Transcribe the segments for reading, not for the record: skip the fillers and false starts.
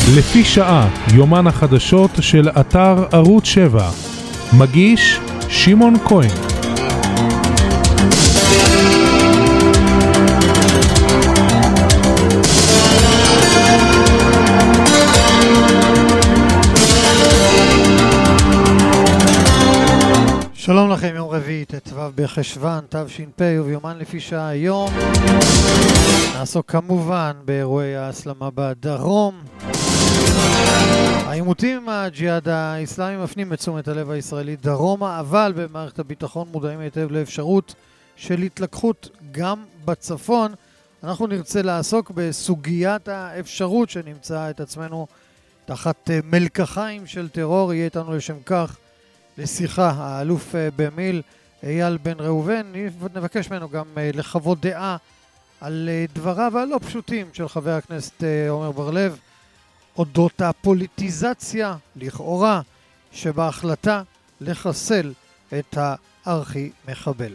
לפי שעה, יומן החדשות של אתר ערוץ 7. מגיש שמעון כהן. שלום לכם, יום רביעי, ט"ו בחשוון, תש"פ, וביומן לפי שעה היום נעסוק כמובן באירועי ההסלמה בדרום. העימותים עם הג'יהאד האסלאמי מפנים את תשומת הלב הישראלית דרומה, אבל במערכת הביטחון מודעים היטב לאפשרות של התלקחות גם בצפון. אנחנו נרצה לעסוק בסוגיית האפשרות שנמצא את עצמנו תחת מלקחיים של טרור. יהיה איתנו לשם כך לשיחה האלוף במיל אייל בן ראובן. נבקש ממנו גם לחוות דעה על דבריו הלא פשוטים של חבר הכנסת עומר בר לב אודות הפוליטיזציה לכאורה שבהחלטה לחסל את הארכי מחבל.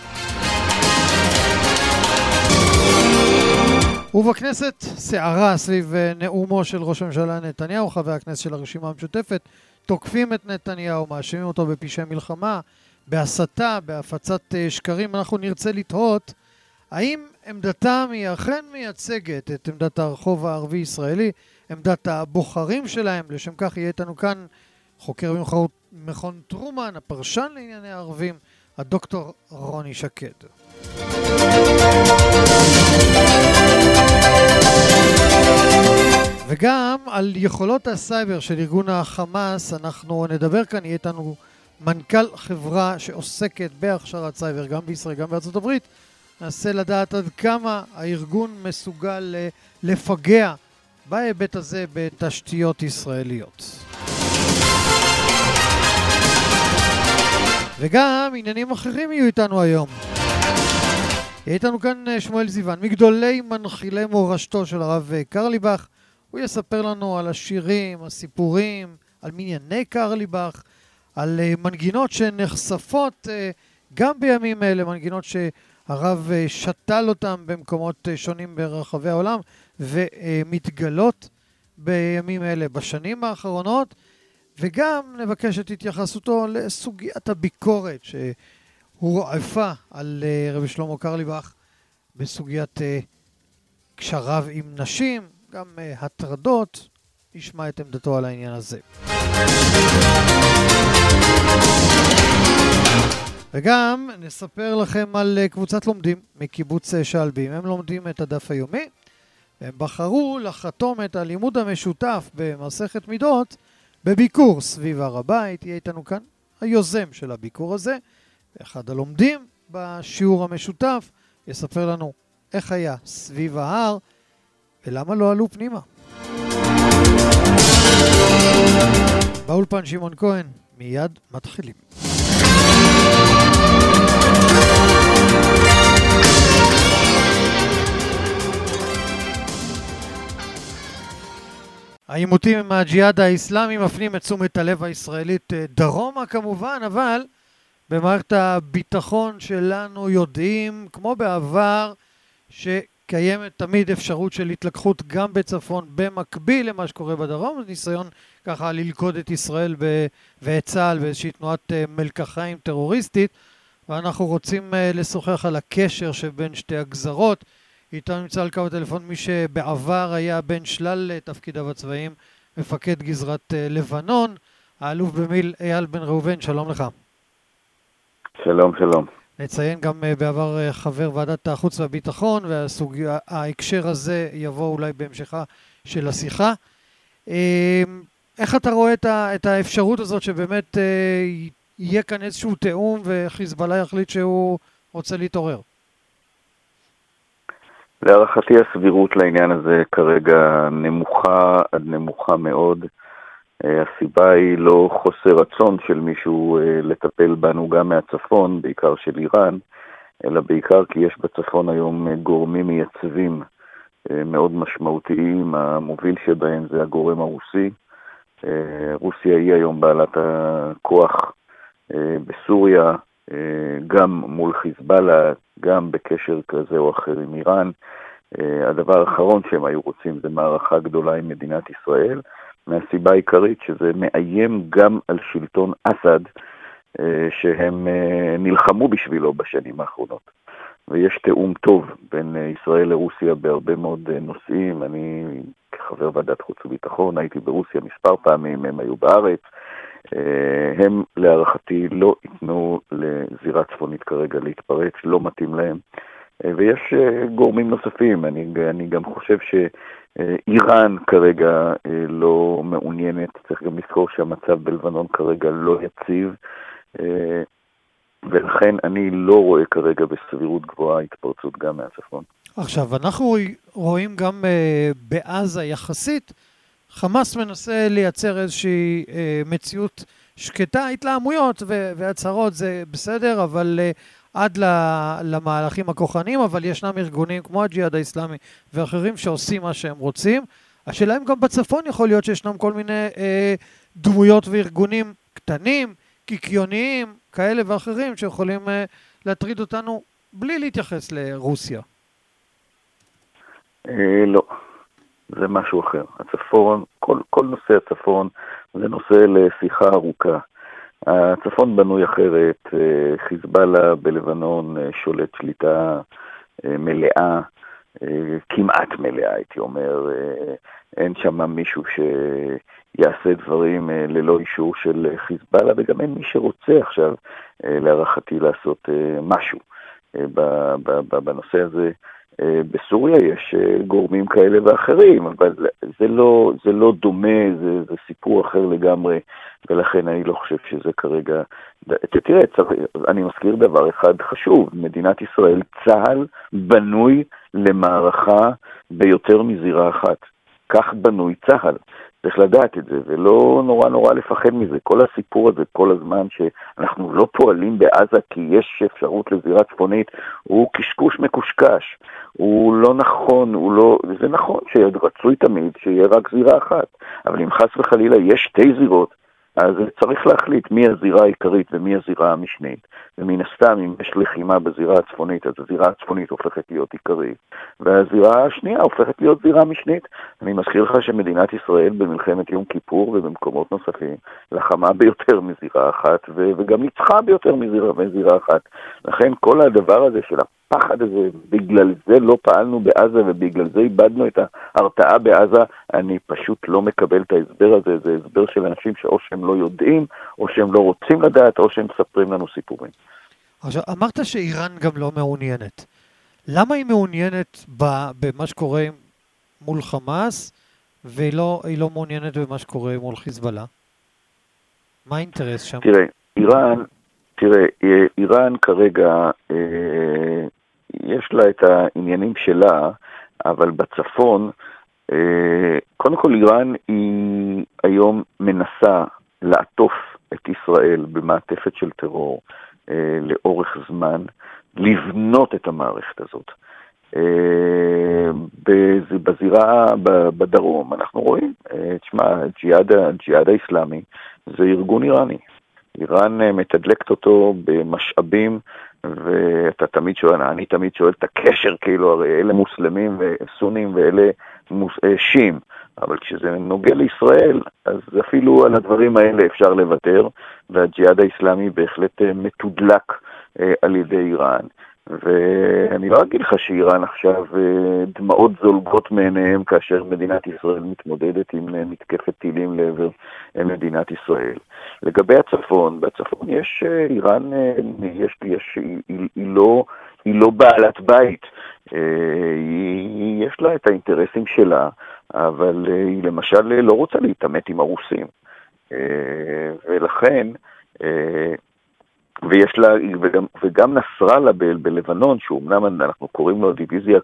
ובכנסת סערה סביב נאומו של ראש הממשלה נתניהו. חבר הכנסת של הרשימה המשותפת תוקפים את נתניהו, מאשימים אותו בפשעי מלחמה, בהסתה, בהפצת שקרים. אנחנו נרצה לתהות האם עמדתם היא אכן מייצגת את עמדת הרחוב הערבי ישראלי, עמדת הבוחרים שלהם. לשם כך יהיה איתנו כאן חוקר מכון טרומן, הפרשן לענייני הערבים, הדוקטור רוני שקד. וגם על יכולות הסייבר של ארגון החמאס אנחנו נדבר כאן. יהיה איתנו מנכ"ל חברה שעוסקת בהכשרת סייבר גם בישראל גם בארצות הברית. ננסה לדעת עד כמה הארגון מסוגל לפגע בהיבט הזה בתשתיות ישראליות. וגם עניינים אחרים יהיו איתנו היום. יהיה איתנו כאן שמואל זיוון, מגדולי מנחילי מורשתו של הרב קרליבך. הוא יספר לנו על השירים, הסיפורים, על מנייני קרליבך, על מנגינות שנחשפות גם בימים אלה, מנגינות שהרב שתל אותם במקומות שונים ברחבי העולם ומתגלות בימים אלה בשנים האחרונות. וגם נבקש את התייחסותו לסוגיית הביקורת שהוא עפה על רבי שלמה קרליבך בסוגיית קשריו עם נשים, גם הטרדות. נשמע את עמדתו על העניין הזה. וגם נספר לכם על קבוצת לומדים מקיבוץ שלבים. הם לומדים את הדף היומי, והם בחרו לחתום את הלימוד המשותף במסכת מידות בביקור סביב הר הבית. יהיה איתנו כאן היוזם של הביקור הזה, אחד הלומדים בשיעור המשותף, יספר לנו איך היה סביב ההר ולמה לא עלו פנימה. באולפן שמעון כהן, מיד מתחילים. העימותים עם הג'יהאד האסלאמי מפנים את תשומת הלב הישראלית דרומה כמובן, אבל במערכת הביטחון שלנו יודעים, כמו בעבר, שקיימת תמיד אפשרות של התלקחות גם בצפון במקביל למה שקורה בדרום. ניסיון ככה ללכוד את ישראל ואת צה"ל באיזושהי תנועת מלקחיים טרוריסטית, ואנחנו רוצים לשוחח על הקשר שבין שתי הגזרות. איתנו נמצא על קו הטלפון מי שבעבר היה בין שלל תפקידיו הצבאיים, מפקד גזרת לבנון, האלוף במיל אייל בן ראובן. שלום לך. שלום, שלום. נציין גם בעבר חבר ועדת החוץ והביטחון, וההקשר הזה יבוא אולי בהמשכה של השיחה. איך אתה רואה את האפשרות הזאת שבאמת יהיה כאן איזשהו תאום וחיזבאללה יחליט שהוא רוצה להתעורר? להערכתי הסבירות לעניין הזה כרגע נמוכה עד נמוכה מאוד. הסיבה היא לא חוסר רצון של מישהו לטפל בנו גם מהצפון, בעיקר של איראן, אלא בעיקר כי יש בצפון היום גורמים מייצבים מאוד משמעותיים. המוביל שבהם זה הגורם הרוסי. רוסיה היא היום בעלת הכוח בסוריה, גם מול חיזבאללה, גם בקשר כזה או אחר עם איראן. הדבר האחרון שהם היו רוצים זה מערכה גדולה עם מדינת ישראל, מהסיבה העיקרית שזה מאיים גם על שלטון אסד, שהם נלחמו בשבילו בשנים האחרונות. ויש תאום טוב בין ישראל לרוסיה בהרבה מאוד נושאים. אני כחבר ועדת חוץ וביטחון הייתי ברוסיה מספר פעמים, הם היו בארץ. הם להערכתי לא ייתנו לזירה צפונית כרגע להתפרץ, לא מתאים להם. ויש גורמים נוספים, אני גם חושב שאיראן כרגע לא מעוניינת, צריך גם לזכור שהמצב בלבנון כרגע לא יציב, ולכן אני לא רואה כרגע בסבירות גבוהה התפרצות גם מהצפון. עכשיו, אנחנו רואים גם בעזה יחסית, חמאס מנסה לייצר איזושהי מציאות שקטה, התלהמויות והצהרות זה בסדר, אבל עד למהלכים הכוחניים, אבל ישנם ארגונים כמו הג'יהאד האסלאמי ואחרים שעושים מה שהם רוצים. השאלה אם גם בצפון יכול להיות שישנם כל מיני דמויות וארגונים קטנים, קיקיוניים, כאלה ואחרים שיכולים להטריד אותנו בלי להתייחס לרוסיה. לא, זה משהו אחר. הצפון, כל נושא הצפון זה נושא לשיחה ארוכה. הצפון בנוי אחרת, חיזבאללה בלבנון שולט שליטה מלאה, כמעט מלאה הייתי אומר, אין שם מישהו שיעשה דברים ללא אישור של חיזבאללה, וגם אין מי שרוצה עכשיו להערכתי לעשות משהו בנושא הזה. בסוריה יש גורמים כאלה ואחרים, אבל זה לא דומה, זה סיפור אחר לגמרי, ולכן אני לא חושב שזה כרגע. תראה, אני מזכיר דבר אחד חשוב, מדינת ישראל, צה"ל בנוי למערכה ביותר מזירה אחת. כך בנוי צה"ל. צריך לדעת את זה, ולא נורא לפחד מזה. כל הסיפור הזה, כל הזמן שאנחנו לא פועלים בעזה כי יש אפשרות לזירה צפונית, הוא קשקוש מקושקש. הוא לא נכון, זה נכון שרצוי תמיד שיהיה רק זירה אחת, אבל אם חס וחלילה יש שתי זירות, אז צריך להחליט מי הזירה העיקרית ומי הזירה המשנית. ומן הסתם, אם יש לחימה בזירה הצפונית, אז הזירה הצפונית הופכת להיות עיקרית, והזירה השנייה הופכת להיות זירה משנית. אני מזכיר לך שמדינת ישראל במלחמת יום כיפור ובמקומות נוספים לחמה ביותר מזירה אחת, וגם ניצחה ביותר מזירה אחת. לכן כל הדבר הזה של הפחד הזה, בגלל זה לא פעלנו בעזה ובגלל זה איבדנו את ההרתעה בעזה, אני פשוט לא מקבל את ההסבר הזה. זה הסבר של אנשים שאו שהם לא יודעים, או שהם לא רוצים לדעת, או שהם מספרים לנו סיפורים. עכשיו, אמרת שאיראן גם לא מעוניינת. למה היא מעוניינת במה שקורה מול חמאס, והיא לא מעוניינת במה שקורה מול חיזבאללה? מה האינטרס שם? איראן כרגע יש לה את העניינים שלה, אבל בצפון, קודם כל איראן היא היום מנסה לעטוף את ישראל במעטפת של טרור לאורך זמן, לבנות את המערכת הזאת. בזירה בדרום אנחנו רואים, הג'יהאד האסלאמי זה ארגון איראני. איראן מתדלקת אותו במשאבים, ואתה תמיד שואל, אני תמיד שואל את הקשר, כאילו הרי אלה מוסלמים וסונים ואלה שיעים, אבל כשזה נוגע לישראל, אז אפילו על הדברים האלה אפשר לוותר, והג'יהאד האסלאמי בהחלט מתודלק על ידי איראן. ואני לא אגיד לך שאיראן עכשיו דמעות זולגות מעיניהם כאשר מדינת ישראל מתמודדת עם מתקפת טילים לעבר מדינת ישראל. לגבי הצפון, בצפון יש איראן, היא לא בעלת בית, יש לה את האינטרסים שלה, אבל היא למשל לא רוצה להתעמת עם הרוסים, ולכן ויש לה, וגם נסראללה בלבנון, שאומנם אנחנו קוראים לו הדיוויזיה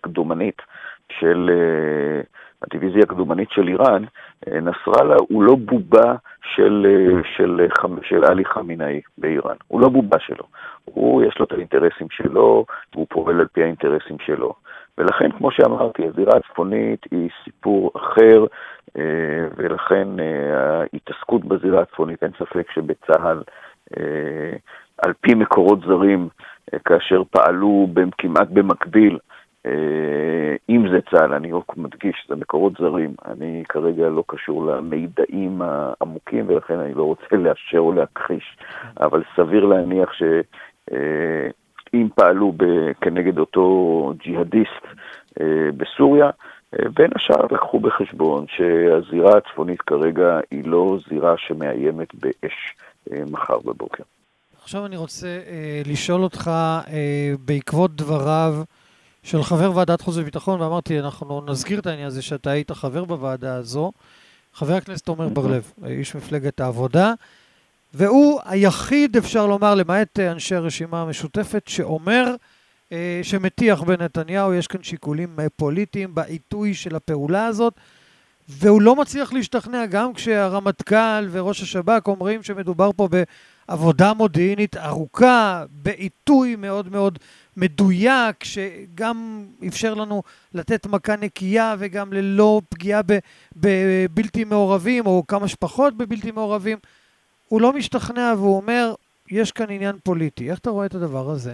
הקדומנית של איראן, נסראללה הוא לא בובה של עלי חמינאי באיראן, הוא לא בובה שלו, יש לו את האינטרסים שלו, והוא פועל על פי האינטרסים שלו, ולכן כמו שאמרתי, הזירה הצפונית היא סיפור אחר, ולכן ההתעסקות בזירה הצפונית, אין ספק שבצה"ל על פי מקורות זרים, כאשר פעלו כמעט במקביל אם זה צה"ל, אני רק מדגיש, זה מקורות זרים, אני כרגע לא קשור למידעים העמוקים, ולכן אני לא רוצה לאשר או להכחיש, אבל סביר להניח שאם פעלו כנגד אותו ג'יהדיסט בסוריה, בין השאר לקחו בחשבון שהזירה הצפונית כרגע היא לא זירה שמאיימת באש מחר בבוקר. עכשיו אני רוצה לשאול אותך בעקבות דבריו של חבר ועדת חוץ וביטחון, ואמרתי, אנחנו נזכיר את העניין הזה שאתה היית חבר בוועדה הזו, חבר הכנסת עומר בר-לב, איש מפלגת העבודה, והוא היחיד, אפשר לומר, למעט אנשי הרשימה המשותפת, שאומר שמתיח בנתניהו, יש כאן שיקולים פוליטיים בעיתוי של הפעולה הזאת, והוא לא מצליח להשתכנע גם כשהרמטכ"ל וראש השב"כ אומרים שמדובר פה בעבודה מודיעינית ארוכה, בעיתוי מאוד מאוד מדויק, שגם אפשר לנו לתת מכה נקייה וגם ללא פגיעה בבלתי מעורבים, או כמה שפחות בבלתי מעורבים. הוא לא משתכנע והוא אומר, יש כאן עניין פוליטי. איך אתה רואה את הדבר הזה?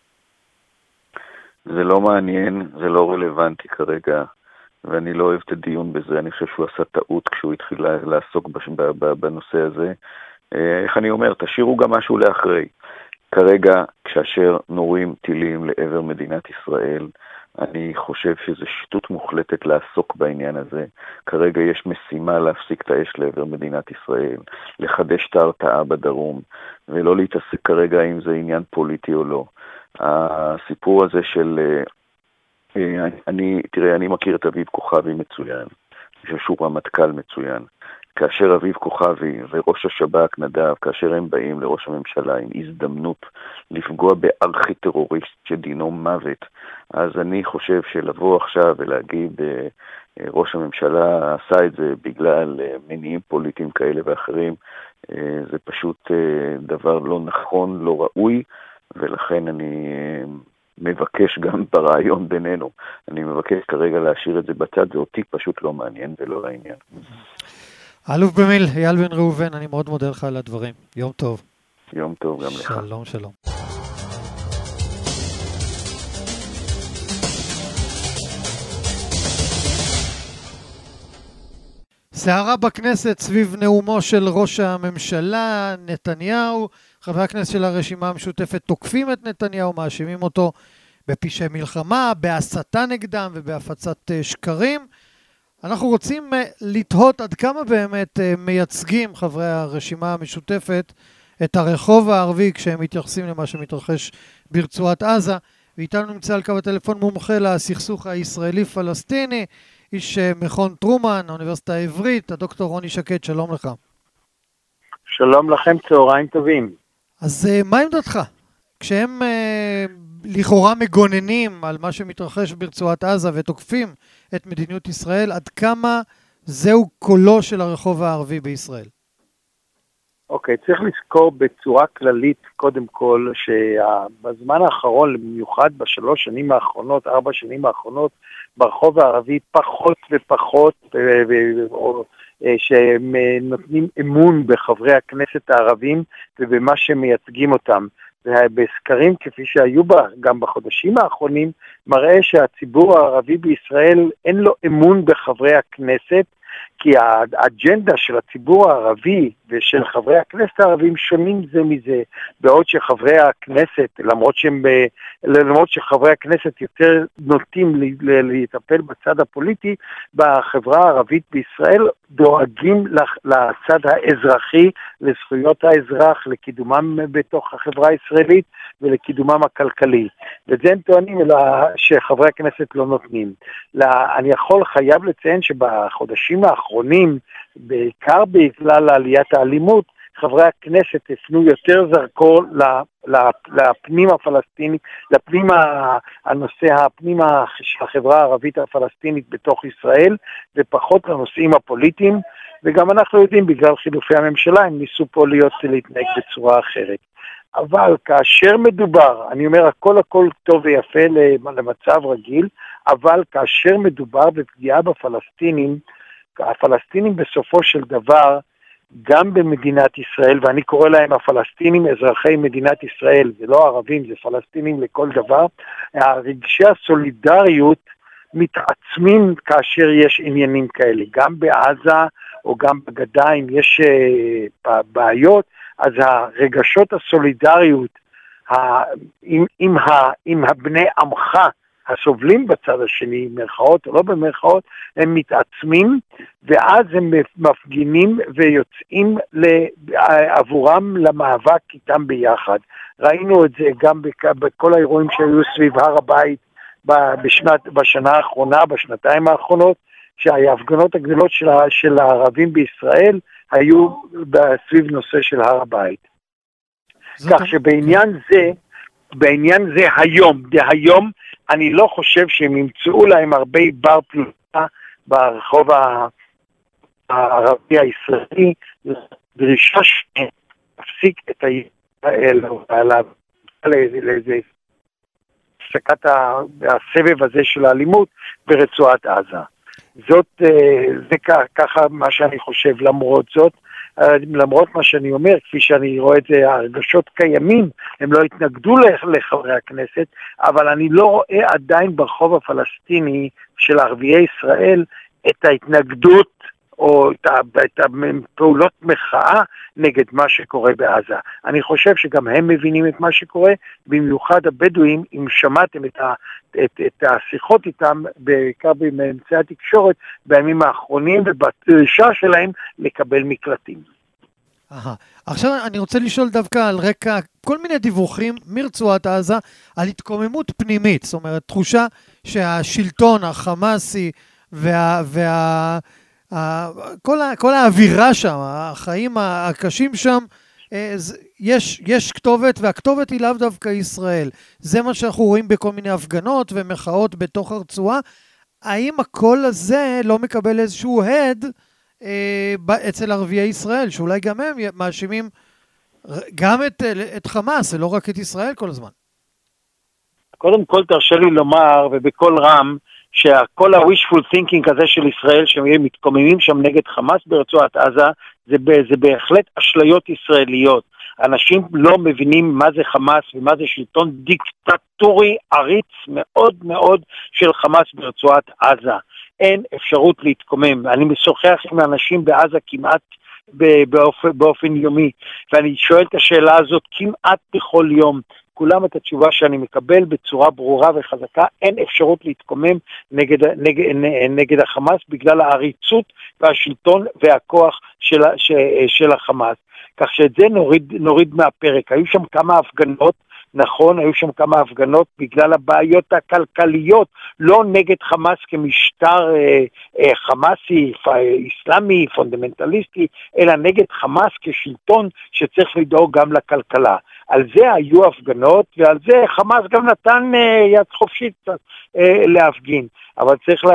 זה לא מעניין, זה לא רלוונטי כרגע, ואני לא אוהב את הדיון בזה. אני חושב שהוא עשה טעות כשהוא התחיל לעסוק בנושא הזה. איך אני אומר, תשאירו גם משהו לאחרי. כרגע, כאשר נורים טילים לעבר מדינת ישראל, אני חושב שזה שיטות מוחלטת לעסוק בעניין הזה. כרגע יש משימה להפסיק את האש לעבר מדינת ישראל, לחדש את ההרתעה בדרום, ולא להתעסק כרגע אם זה עניין פוליטי או לא. הסיפור הזה של... אני מכיר את אביב כוכבי מצוין, אני חושב שהוא רמטכ"ל מצוין. כאשר אביב כוכבי וראש השב"כ נדב, כאשר הם באים לראש הממשלה עם הזדמנות לפגוע בארכי טרוריסט שדינו מוות, אז אני חושב שלבוא עכשיו ולהגיד ראש הממשלה עשה את זה בגלל מניעים פוליטיים כאלה ואחרים, זה פשוט דבר לא נכון, לא ראוי, ולכן אני מבקש גם ברעיון בינינו, אני מבקש כרגע להשאיר את זה בצד, זה אותי פשוט לא מעניין ולא לעניין. אלוף במיל, אייל בן ראובן, אני מאוד מודה לך על הדברים. יום טוב. יום טוב גם לך. שלום, שלום. סערה בכנסת סביב נאומו של ראש הממשלה נתניהו. חברי הכנסת של הרשימה המשותפת תוקפים את נתניהו, מאשימים אותו בפשעי מלחמה, בהסתה נגדם ובהפצת שקרים. אנחנו רוצים לתהות עד כמה באמת מייצגים חברי הרשימה המשותפת את הרחוב הערבי כשהם מתייחסים למה שמתרחש ברצועת עזה. ואיתנו נמצא על קו הטלפון מומחה לסכסוך הישראלי-פלסטיני, איש מכון טרומן, האוניברסיטה העברית, הדוקטור רוני שקד, שלום לך. שלום לכם, צהריים טובים. אז מה עמדתך? כשהם לכאורה מגוננים על מה שמתרחש ברצועת עזה ותוקפים את מדיניות ישראל, עד כמה זהו קולו של הרחוב הערבי בישראל? אוקיי, צריך לזכור בצורה כללית, קודם כל, שבזמן האחרון, במיוחד בשלוש שנים האחרונות, 4 שנים האחרונות, ברחוב הערבי פחות ופחות, שהם נותנים אמון בחברי הכנסת הערבים ובמה שמייצגים אותם. ובסקרים כפי שהיו גם בחודשים האחרונים, מראה שהציבור הערבי בישראל אין לו אמון בחברי הכנסת, כי האג'נדה של הציבור הערבי ושל חברי הכנסת הערבים שונים זה מזה, בעוד שחברי הכנסת, למרות שחברי הכנסת יותר נוטים לטפל בצד הפוליטי, בחברה הערבית בישראל דואגים לצד האזרחי, לזכויות האזרח, לקידומם בתוך החברה הישראלית ולקידומם הכלכלי. וזה הם טוענים שחברי הכנסת לא נותנים. אני חייב לציין שבחודשים האחרונים, בעיקר בגלל עליית האלימות, חברי הכנסת הפנו יותר זרקור לפנים הפלסטיני, הפנים של החברה הערבית הפלסטינית בתוך ישראל, ופחות לנושאים הפוליטיים, וגם אנחנו יודעים בגלל חילופי הממשלה, הם ניסו פה להתנהג בצורה אחרת. אבל כאשר מדובר, אני אומר הכל טוב ויפה למצב רגיל, אבל כאשר מדובר בפגיעה בפלסטינים, הפלסטינים בסופו של דבר גם במדינת ישראל, ואני קורא להם הפלסטינים אזרחי מדינת ישראל, זה לא ערבים, זה פלסטינים לכל דבר, רגשי הסולידריות מתעצמים כאשר יש עניינים כאלה, גם בעזה או גם בגדה, אם יש בעיות, אז הרגשות הסולידריות עם הבני עמך הסובלים בצד השני, מרכאות או לא במרכאות, הם מתעצמים, ואז הם מפגינים ויוצאים עבורם למאבק איתם ביחד. ראינו את זה גם בכל האירועים שהיו סביב הר הבית בשנה האחרונה, בשנתיים האחרונות, שההפגנות הגדולות של הערבים בישראל היו סביב נושא של הר הבית. כך שבעניין זה היום, אני לא חושב שהם ימצאו להם הרבה בר פלוטה ברחוב הערבי הישראלי, דרישה שתפסיק את לאיזה הפסקת הסבב הזה של האלימות ברצועת עזה. זה ככה מה שאני חושב. למרות מה שאני אומר, כפי שאני רואה את זה, הרגשות קיימים, הם לא התנגדו לחברי הכנסת, אבל אני לא רואה עדיין ברחוב הפלסטיני של ערביי ישראל את ההתנגדות או את הפעולות מחאה נגד מה שקורה בעזה. אני חושב שגם הם מבינים את מה שקורה, במיוחד הבדואים, אם שמעתם את השיחות איתם, בעיקר באמצעי התקשורת, בימים האחרונים, ובדרישה שלהם לקבל מקלטים. עכשיו אני רוצה לשאול דווקא על רקע כל מיני דיווחים מרצועת עזה על התקוממות פנימית, זאת אומרת תחושה שהשלטון החמאסי כל האווירה שם, החיים הקשים שם, יש כתובת, והכתובת היא לאו דווקא ישראל. זה מה שאנחנו רואים בכל מיני הפגנות ומחאות בתוך הרצועה. האם הקול הזה לא מקבל איזשהו הד אצל ערביי ישראל, שאולי גם הם מאשימים גם את חמאס, ולא רק את ישראל כל הזמן? קודם כל תרשה לי לומר, ובכל רם, שכל ה-wishful thinking הזה של ישראל, שהם מתקוממים שם נגד חמאס ברצועת עזה, זה בהחלט אשליות ישראליות. אנשים לא מבינים מה זה חמאס ומה זה שלטון דיקטטורי עריץ מאוד מאוד של חמאס ברצועת עזה. אין אפשרות להתקומם. אני משוחח עם אנשים בעזה כמעט באופן יומי, ואני שואל את השאלה הזאת כמעט בכל יום. כולם את התשובה שאני מקבל בצורה ברורה וחזקה, אין אפשרות להתקומם נגד החמאס בגלל העריצות והשלטון והכוח של החמאס. כך שאת זה נוריד מהפרק. היו שם כמה הפגנות, נכון, היו שם כמה הפגנות בגלל הבעיות הכלכליות, לא נגד חמאס כמשטר חמאסי, איסלאמי, פונדמנטליסטי, אלא נגד חמאס כשלטון שצריך לדאוג גם לכלכלה. על זה היו הפגנות, ועל זה חמאס גם נתן יד חופשית להפגין. אבל צריך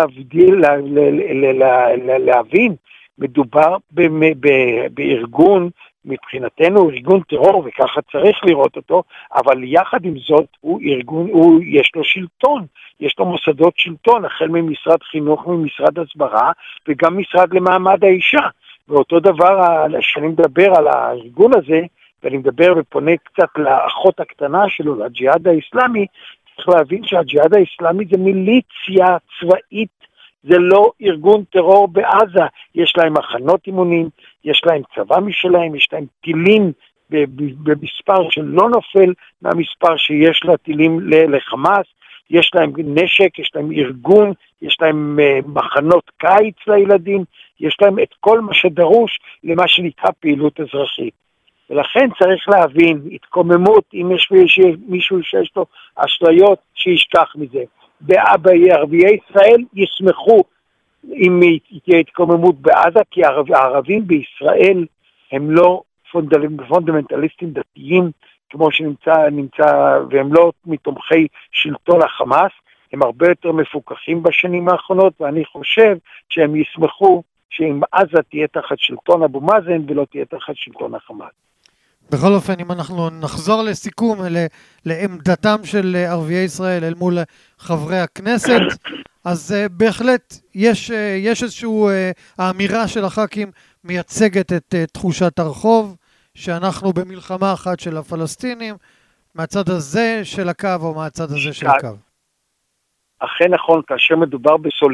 להבין, מדובר בארגון, מבחינתנו ארגון טרור, וככה צריך לראות אותו, אבל יחד עם זאת הוא ארגון, יש לו שלטון, יש לו מוסדות שלטון, החל ממשרד חינוך, ממשרד הסברה, וגם משרד למעמד האישה. ואותו דבר, שאני מדבר על הארגון הזה, ואני מדבר ופונה קצת לאחות הקטנה שלו, לג'יהאד האסלאמי, צריך להבין שהג'יהאד האסלאמי זה מיליציה צבאית, זה לא ארגון טרור בעזה. יש להם מחנות אימונים, יש להם צבא משלהם, יש להם טילים במספר שלא נופל מהמספר שיש לה טילים לחמאס, יש להם נשק, יש להם ארגון, יש להם מחנות קיץ לילדים, יש להם את כל מה שדרוש למה שנקרא פעילות אזרחית. ולכן צריך להבין, התקוממות, אם יש מישהו שיש לו אשליות, שישכח מזה. בערביי ישראל ישמחו אם תהיה התקוממות בעזה, כי הערבים בישראל הם לא פונדמנטליסטים דתיים, כמו שנמצא, והם לא מתומכי שלטון החמאס, הם הרבה יותר מפוקחים בשנים האחרונות, ואני חושב שהם ישמחו שאם עזה תהיה תחת שלטון אבו מאזן ולא תהיה תחת שלטון החמאס. בכל אופן, אם אנחנו נחזור לסיכום, לעמדתם של ערביי ישראל אל מול חברי הכנסת, אז בהחלט יש איזשהו האמירה של הח"כים מייצגת את תחושת הרחוב, שאנחנו במלחמה אחת של הפלסטינים, מהצד הזה של הקו או מהצד הזה של הקו. אכן נכון, כאשר מדובר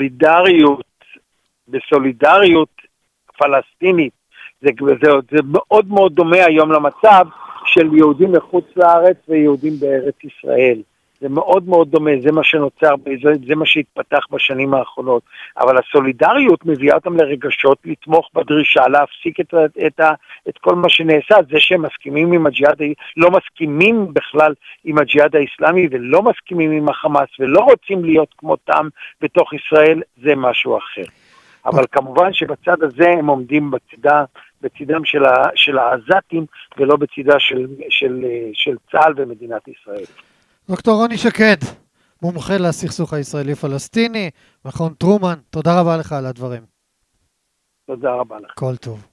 בסולידריות פלסטינית, זה מאוד מאוד דומה היום למצב של יהודים מחוץ לארץ ויהודים בארץ ישראל. זה מאוד מאוד דומה, זה מה שנוצר, זה מה שהתפתח בשנים האחרונות. אבל הסולידריות מביאה אותם לרגשות, לתמוך בדרישה, להפסיק את כל מה שנעשה. זה שהם מסכימים עם הג'יהאד, לא מסכימים בכלל עם הג'יהאד האסלאמי, ולא מסכימים עם החמאס, ולא רוצים להיות כמותם בתוך ישראל, זה משהו אחר. אבל כמובן שבצד הזה הם עומדים בצדם של העזתים, ולא בצדה של צה"ל ומדינת ישראל. דוקטור רוני שקד, מומחה לסכסוך הישראלי-פלסטיני, מכון טרומן, תודה רבה לך על הדברים. תודה רבה לך. כל טוב.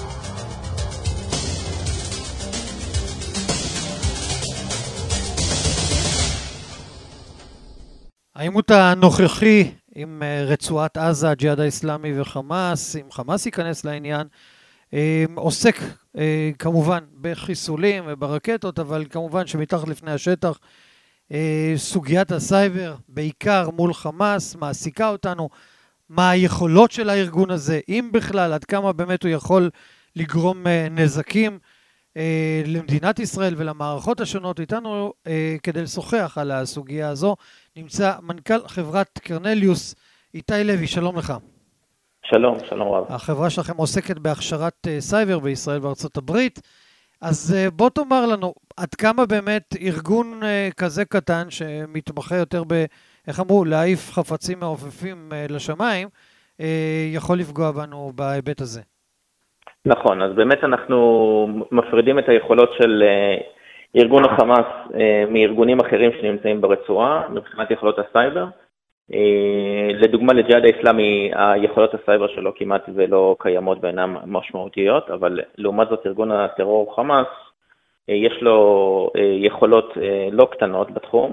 העימות הנוכחי עם רצועת עזה, הג'יהאד האסלאמי וחמאס, אם חמאס ייכנס לעניין, עוסק כמובן בחיסולים וברקטות, אבל כמובן שמתחת לפני השטח, סוגיית הסייבר, בעיקר מול חמאס, מעסיקה אותנו, מה היכולות של הארגון הזה, אם בכלל, עד כמה באמת הוא יכול לגרום נזקים למדינת ישראל ולמערכות השונות. איתנו כדי לשוחח על הסוגיה הזו, נמצא מנכ"ל חברת קרנליוס, איתי לוי, שלום לך. שלום, שלום רב. החברה שלכם עוסקת בהכשרת סייבר בישראל וארצות הברית, אז בוא תאמר לנו, עד כמה באמת ארגון כזה קטן שמתמחה יותר איך אמרו, להעיף חפצים מעופפים לשמיים, יכול לפגוע בנו בהיבט הזה? נכון, אז באמת אנחנו מפרידים את היכולות של ארגון החמאס מארגונים אחרים שנמצאים ברצועה, מבחינת יכולות הסייבר. לדוגמה, לג'יהאד האסלאמי, היכולות הסייבר שלו כמעט ולא קיימות ואינן משמעותיות, אבל לעומת זאת ארגון הטרור חמאס, יש לו יכולות לא קטנות בתחום.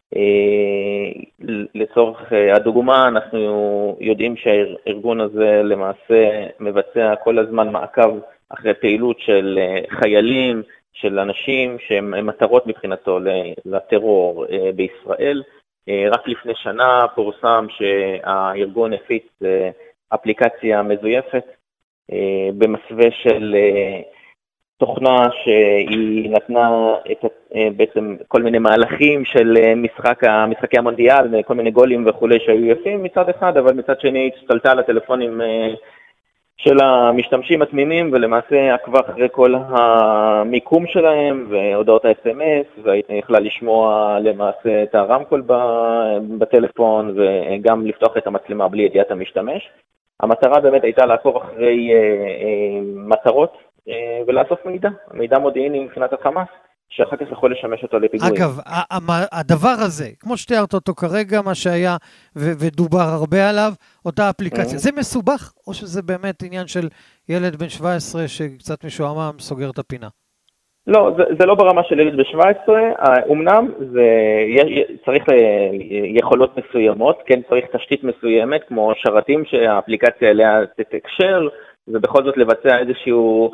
לצורך הדוגמה, אנחנו יודעים שהארגון הזה למעשה מבצע כל הזמן מעקב אחרי פעילות של חיילים, של אנשים שהם מטרות מבחינתו לטרור בישראל. רק לפני שנה פורסם שהארגון הפיץ אפליקציה מזויפת במסווה של תוכנה שהיא נתנה בעצם כל מיני מהלכים של משחקי המונדיאל, כל מיני גולים וכולי שהיו יפים מצד אחד, אבל מצד שני השתלטה על הטלפונים של המשתמשים התמימים, ולמעשה עקבה אחרי כל המיקום שלהם והודעות ה-SMS, ויכלה לשמוע למעשה את הרמקול בטלפון וגם לפתוח את המצלמה בלי ידיעת המשתמש. המטרה באמת הייתה לעקוב אחרי מטרות ולאסוף מידע מודיעיני מבחינת החמאס, שאחר כך יכול לשמש אותו לפיגועים. אגב, הדבר הזה, כמו שתיארת אותו כרגע, מה שהיה ודובר הרבה עליו, אותה אפליקציה, זה מסובך או שזה באמת עניין של ילד בן 17 שקצת משועמם סוגר את הפינה? לא, זה לא ברמה של ילד ב-17, אמנם צריך יכולות מסוימות, כן צריך תשתית מסוימת, כמו שרתים שהאפליקציה אליה תתקשר, ובכל זאת לבצע איזשהו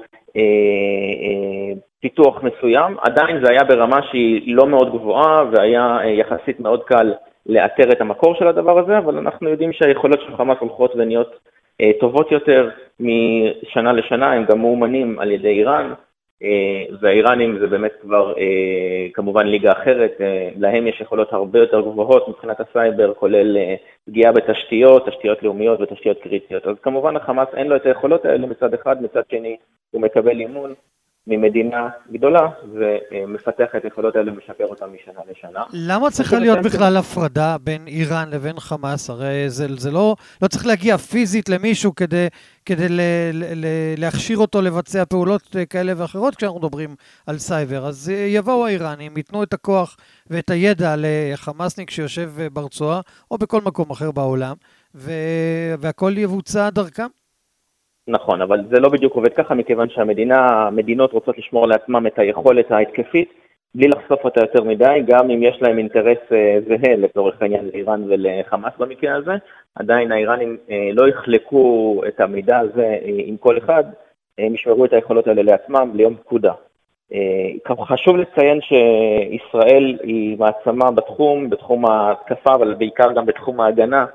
פיתוח מסוים. עדיין זה היה ברמה שהיא לא מאוד גבוהה, והיה יחסית מאוד קל לאתר את המקור של הדבר הזה, אבל אנחנו יודעים שהיכולות של חמאס הולכות ונהיות טובות יותר משנה לשנה, הם גם מאומנים על ידי איראן, והאיראנים זה באמת כבר כמובן ליגה אחרת, להם יש יכולות הרבה יותר גבוהות מבחינת הסייבר, כולל פגיעה בתשתיות, תשתיות לאומיות ותשתיות קריטיות. אז כמובן החמאס אין לו את היכולות האלה מצד אחד, מצד שני הוא מקבל אימון ממדינה גדולה, ומפתח את היכולות האלה ומשפר אותם משנה לשנה. למה צריכה להיות בכלל הפרדה בין איראן לבין חמאס? הרי זה לא צריך להגיע פיזית למישהו כדי להכשיר אותו לבצע פעולות כאלה ואחרות כשאנחנו מדברים על סייבר. אז יבואו האיראנים, ייתנו את הכוח ואת הידע לחמאסניק שיושב ברצועה, או בכל מקום אחר בעולם, והכל יבוצע דרכם. נכון, אבל זה לא בדיוק עובד ככה, מכיוון שהמדינות רוצות לשמור לעצמם את היכולת ההתקפית, בלי לחשוף אותה יותר מדי, גם אם יש להם אינטרס זהה לצורך העניין לאיראן ולחמאס במקרה הזה, עדיין האיראנים לא יחלקו את המידע הזה עם כל אחד, הם ישמרו את היכולות האלה לעצמם ליום פקודה. חשוב לציין שישראל היא מעצמה בתחום ההתקפה, אבל בעיקר גם בתחום ההגנה.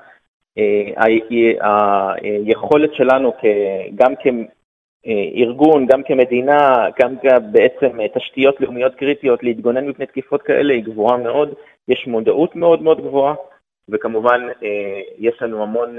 היכולת שלנו גם כארגון, גם כמדינה, גם בעצם תשתיות לאומיות קריטיות להתגונן מפני תקיפות כאלה היא גבוהה מאוד, יש מודעות מאוד מאוד גבוהה, וכמובן יש לנו המון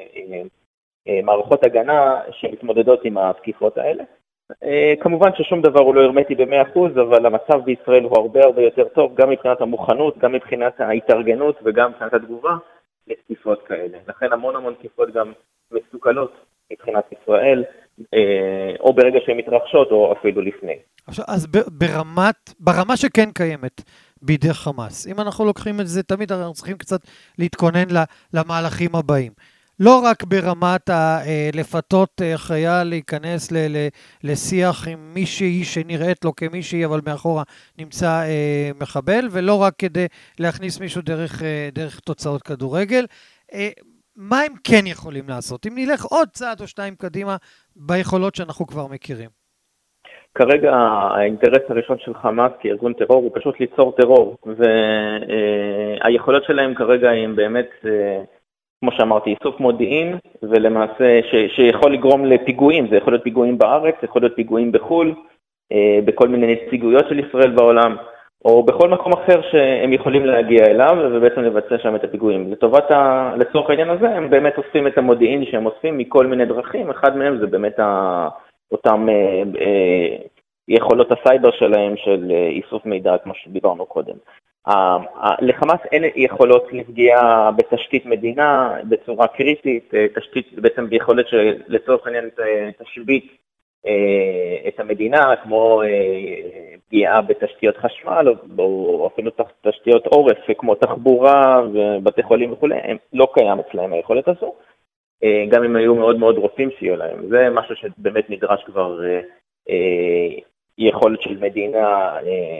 מערכות הגנה שמתמודדות עם התקיפות האלה. כמובן ששום דבר הוא לא הרמטי ב100%, אבל המצב בישראל הוא הרבה יותר טוב, גם מבחינת המוכנות, גם מבחינת ההתארגנות וגם מבחינת התגובה לתקיפות כאלה. לכן המון תקיפות גם מסוכלות מבחינת ישראל, או ברגע שהן מתרחשות או אפילו לפני. עכשיו, אז ברמה שכן קיימת בידי חמאס, אם אנחנו לוקחים את זה, תמיד אנחנו צריכים קצת להתכונן למהלכים הבאים. לא רק ברמת לפתות חייל להיכנס לשיח עם מישהי שנראית לו כמישהי, אבל מאחורה נמצא מחבל, ולא רק כדי להכניס מישהו דרך תוצאות כדורגל. מה הם כן יכולים לעשות? אם נלך עוד צעד או שניים קדימה ביכולות שאנחנו כבר מכירים. כרגע האינטרס הראשון של חמאס כארגון טרור הוא פשוט ליצור טרור, והיכולות שלהם כרגע הם באמת, כמו שאמרתי, איסוף מודיעין, ולמעשה שיכול לגרום לפיגועים, זה יכול להיות פיגועים בארץ, זה יכול להיות פיגועים בחול, בכל מיני נציגויות של ישראל בעולם, או בכל מקום אחר שהם יכולים להגיע אליו, ובעצם לבצע שם את הפיגועים. לצורך העניין הזה, הם באמת עושים את המודיעין שהם עושים מכל מיני דרכים, אחד מהם זה באמת אותם יכולות הסייבר שלהם של איסוף מידע, כמו שדיברנו קודם. לחמאס אין יכולות לפגיעה בתשתית מדינה בצורה קריטית, תשתית בעצם ביכולת שלצורך העניין תשבית את המדינה, כמו פגיעה בתשתיות חשמל, או אפילו תשתיות עורף, כמו תחבורה ובתי חולים וכו', לא קיים אצלהם היכולת הזו, גם אם היו מאוד רוצים שיהיו להם. זה משהו שבאמת נדרש כבר יכולת של מדינה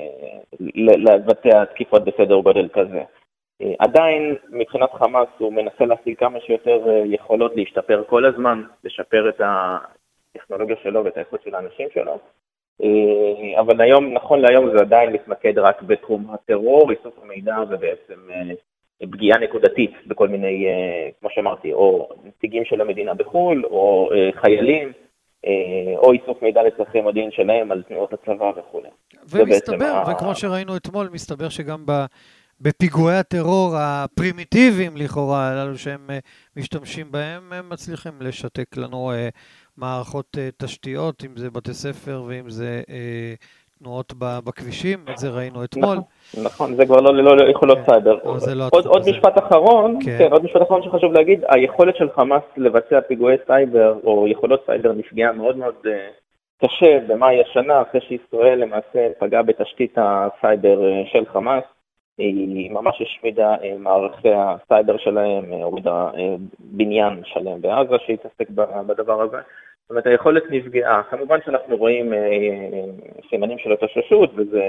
לבצע תקיפות בסדר גודל כזה. עדיין מבחינת חמאס הוא מנסה להשיג כמה שיותר יכולות להשתפר כל הזמן, לשפר את הטכנולוגיה שלו ואת האיכות של האנשים שלו, אבל היום, נכון להיום זה עדיין מתמקד רק בתחום הטרור, איסוף המידע ובעצם פגיעה נקודתית בכל מיני, כמו שאמרתי, או נציגים של המדינה בחול, או חיילים, או איסוף מידע לצרכי מודיעין שלהם על תנועות הצבא וכו'. ומסתבר, וכמו שראינו אתמול, מסתבר שגם בפיגועי הטרור הפרימיטיביים לכאורה, הללו שהם משתמשים בהם, הם מצליחים לשתק לנו מערכות תשתיות, אם זה בתי ספר ואם זה תנועות בכבישים, את זה ראינו אתמול. נכון, זה כבר לא יכולות סייבר. עוד משפט אחרון, עוד משפט אחרון שחשוב להגיד, היכולת של חמאס לבצע פיגועי סייבר, או יכולות סייבר נפגעה מאוד קשה במאי השנה, אחרי שישראל למעשה פגעה בתשתית הסייבר של חמאס, היא ממש השמידה מערכי הסייבר שלהם, הורידה בניין שלם בעזה שהתעסק בדבר הזה. זאת אומרת, היכולת נפגעה. כמובן שאנחנו רואים סימנים של התאוששות, וזה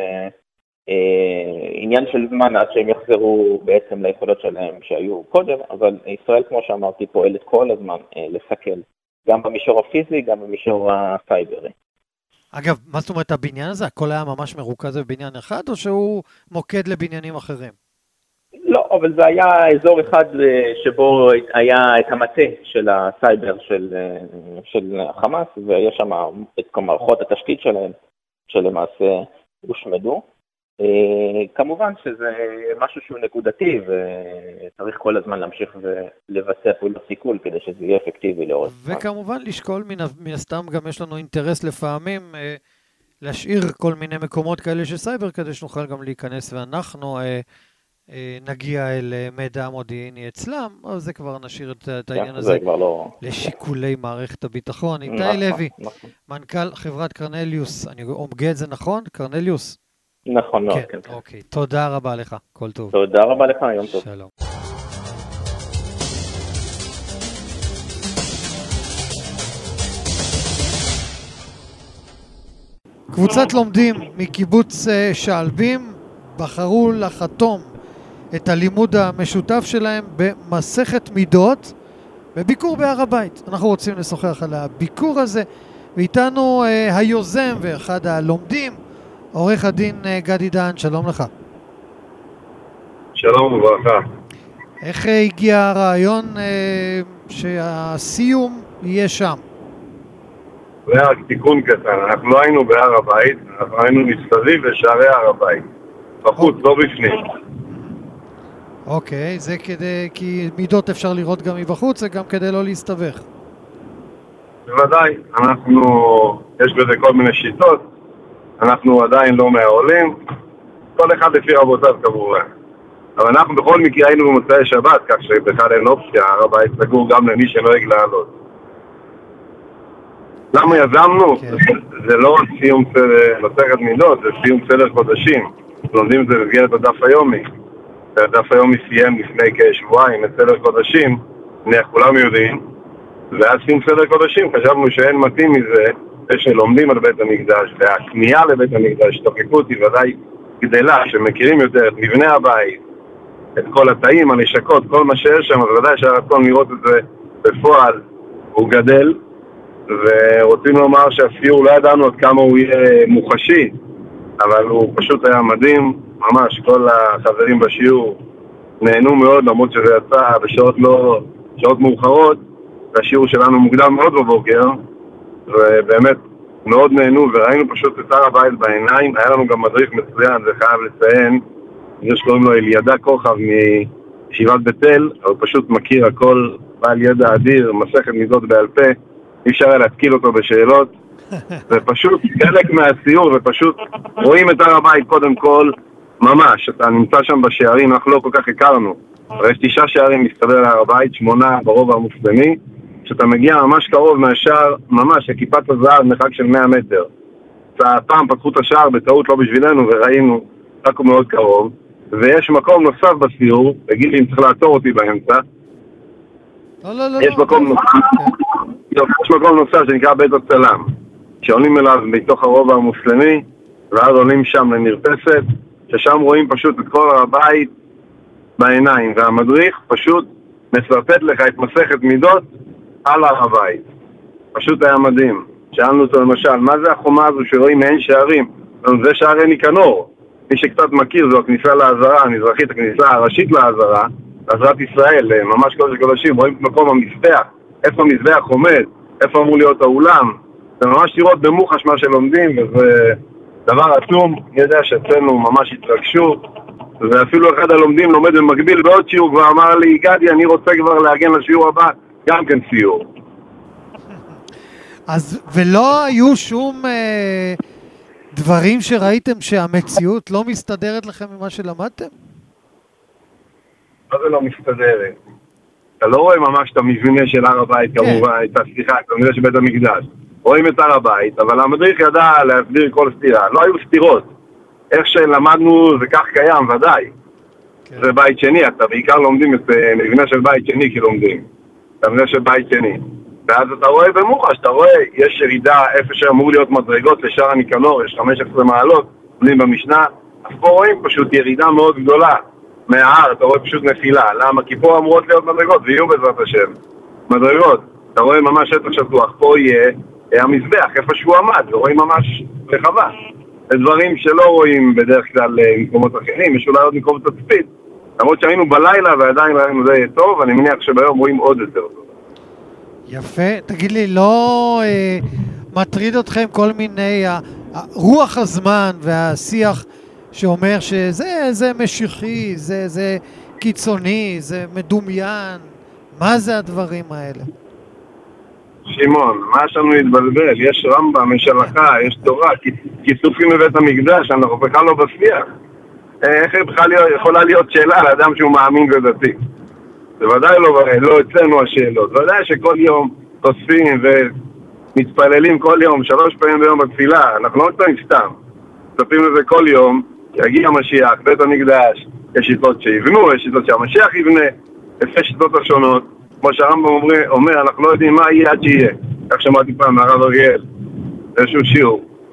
עניין של זמן עד שהם יחזרו בעצם ליכולות שלהם שהיו קודם, אבל ישראל, כמו שאמרתי, פועלת כל הזמן לסכל, גם במישור הפיזי, גם במישור הסייברי. אגב, מה זאת אומרת הבניין הזה? הכל היה ממש מרוכז בבניין אחד, או שהוא מוקד לבניינים אחרים? לא, אבל זה היה אזור אחד שבו היה את המטה של הסייבר של חמאס, ויש שם את מערכות התשתית שלהם, שלמעשה הושמדו. כמובן שזה משהו שהוא נקודתי, וצריך כל הזמן להמשיך ולבצע פעולות סיכול, כדי שזה יהיה אפקטיבי לאורך. וכמובן לשקול מן הסתם גם יש לנו אינטרס לפעמים להשאיר כל מיני מקומות כאלה של סייבר, כדי שנוכל גם להיכנס ואנחנו נגיע אל מידע המודיעיני אצלם, אבל זה כבר נשאיר את העניין הזה לשיקולי מערכת הביטחון. איתי לוי, מנכ"ל חברת קרנליוס, אני אומגה את זה נכון? קרנליוס? נכון מאוד, כן. אוקיי, תודה רבה לך, כל טוב. תודה רבה לך, יום טוב. שלום. קבוצת לומדים מקיבוץ שעלבים בחרו לחתום את הלימוד המשותף שלהם במסכת מידות בביקור בהר הבית. אנחנו רוצים לשוחח על הביקור הזה, ואיתנו היוזם ואחד הלומדים, עורך הדין גדי דהן, שלום לך. שלום וברכה. איך הגיע הרעיון שהסיום יהיה שם? זה רק תיקון קטן, אנחנו לא היינו בהר הבית, אנחנו היינו מסביב לשערי הר הבית, בחוץ, לא בפנים. אוקיי, זה כדי, כי מידות אפשר לראות גם מבחוץ, זה גם כדי לא להסתבך. בוודאי, יש בזה כל מיני שיטות, אנחנו עדיין לא מהעולים, כל אחד לפי רבותיו כמובן. אבל אנחנו בכל מקרה היינו במוצאי שבת, כך שבכלל אין אופציה, הר הבית סגור גם למי שנוהג לעלות. למה יזמנו? זה לא סיום מסכת מידות, זה סיום סדר חודשים. לומדים את זה במסגרת הדף היומי. הדף היומי סיים לפני כשבועיים את סדר חודשים, כולם יודעים, ואז סיום סדר חודשים חשבנו שאין מתאים מזה, שלומדים על בית המקדש, והכניעה לבית המקדש, תוקקות היא ודאי גדלה, שמכירים יותר את מבנה הבית, את כל התאים, הנשקות, כל מה שיש שם, אז ודאי שהרצון לראות את זה בפועל הוא גדל, ורוצים לומר שהסיור לא ידענו עד כמה הוא יהיה מוחשי, אבל הוא פשוט היה מדהים, ממש כל החברים בשיעור נהנו מאוד, למרות שזה יצא בשעות מאוחרות, והשיעור שלנו מוקדם מאוד בבוקר, ובאמת מאוד נהנו, וראינו פשוט את הר הבית בעיניים. היה לנו גם מדריך מצוין, זה חייב לציין, יש קוראים לו אלידע כוכב מישיבת בית אל, הוא פשוט מכיר הכל, בעל ידע אדיר, מסכת מידות בעל פה, אי אפשר להתקיל אותו בשאלות, ופשוט חלק מהסיור, ופשוט רואים את הר הבית קודם כל, ממש, אתה נמצא שם בשערים, אנחנו לא כל כך הכרנו, אבל יש 9 שערים מסתבר להר הבית, 8 ברובע המוסלמי, שאתה מגיע ממש קרוב מהשער, ממש, לכיפת הזהב, מרחק של 100 מטר. פעם פתחו את השער בטעות לא בשבילנו, וראינו, רק הוא מאוד קרוב, ויש מקום נוסף בסיור, תגיד לי אם צריך לעצור אותי באמצע, יש מקום נוסף שנקרא בית הצלם, שעולים אליו מתוך הרובע המוסלמי, ואז עולים שם למרפסת, ששם רואים פשוט את כל הר הבית בעיניים, והמדריך פשוט מסרטט לך את מסכת מידות על הר הבית. פשוט היה מדהים. שאלנו אותו למשל, מה זה החומה הזו שרואים מעין שערים? זה שערי ניקנור. מי שקצת מכיר זו הכניסה לעזרה המזרחית, הכניסה הראשית לעזרה, לעזרת ישראל, ממש קודש קודשים, רואים את מקום המזבח, איפה המזבח עומד, איפה אמור להיות האולם. זה ממש לראות במוחש מה שלומדים, וזה דבר עצום. אני יודע שאצלנו ממש התרגשו, ואפילו אחד הלומדים לומד במקביל בעוד שיעור, כבר אמר לי, גדי, אני רוצה כבר להגן לשיעור הבא, גם כן סיור. אז ולא היו שום דברים שראיתם שהמציאות לא מסתדרת לכם ממה שלמדתם? מה זה לא מסתדרת? אתה לא רואה ממש את המבנה של הר הבית, כמובן, את המבנה של בית המקדש. רואים את הר הבית, אבל המדריך ידע להסביר כל סתירה. לא היו סתירות. איך שלמדנו זה כך קיים, ודאי. זה בית שני, אתה בעיקר לומדים את מבנה של בית שני כלומדים. את המבנה של בית שני. ואז אתה רואה במוחש, אתה רואה, יש ירידה איפה שאמור להיות מדרגות לשער הניקנור, יש 15 מעלות, עולים במשנה, אז פה רואים פשוט ירידה מאוד גדולה מההר, אתה רואה פשוט נפילה. למה? כי פה אמורות להיות מדרגות, ויהיו בעזרת השם. מדרגות, אתה רואה ממש שטח שטוח, פה יהיה המזבח, איפה שהוא עמד, ורואים ממש רחבה. זה דברים שלא רואים בדרך כלל במקומות אחרים, יש אולי עוד מקומות תצפית, למרות שהיינו בלילה ועדיין ראינו זה טוב, אני מניח שביום רואים עוד יותר טוב. יפה, תגיד לי, לא מטריד אתכם כל מיני רוח הזמן והשיח שאומר שזה משיחי, זה קיצוני, זה מדומיין, מה זה הדברים האלה? שמעון, מה יש לנו להתבלבל? יש רמב"ם, יש הלכה, יש תורה, כיסופים בבית המקדש, אנחנו בכלל לא בשיח. איך בכלל יכולה להיות שאלה לאדם שהוא מאמין ודתי? זה ודאי לא אצלנו השאלות. זה ודאי שכל יום תוספים ומתפללים כל יום, 3 פעמים ביום בתפילה. אנחנו לא מצטעים סתם. מצפים לזה כל יום, יגיע המשיח, בית המקדש, יש שיטות שיבנו, יש שיטות שהמשיח יבנה, לפי שיטות השונות. כמו שהרמב"ם אומר, אנחנו לא יודעים מה יהיה עד שיהיה. כך שמעתי פעם מהרב אריאל, איזשהו שיעור.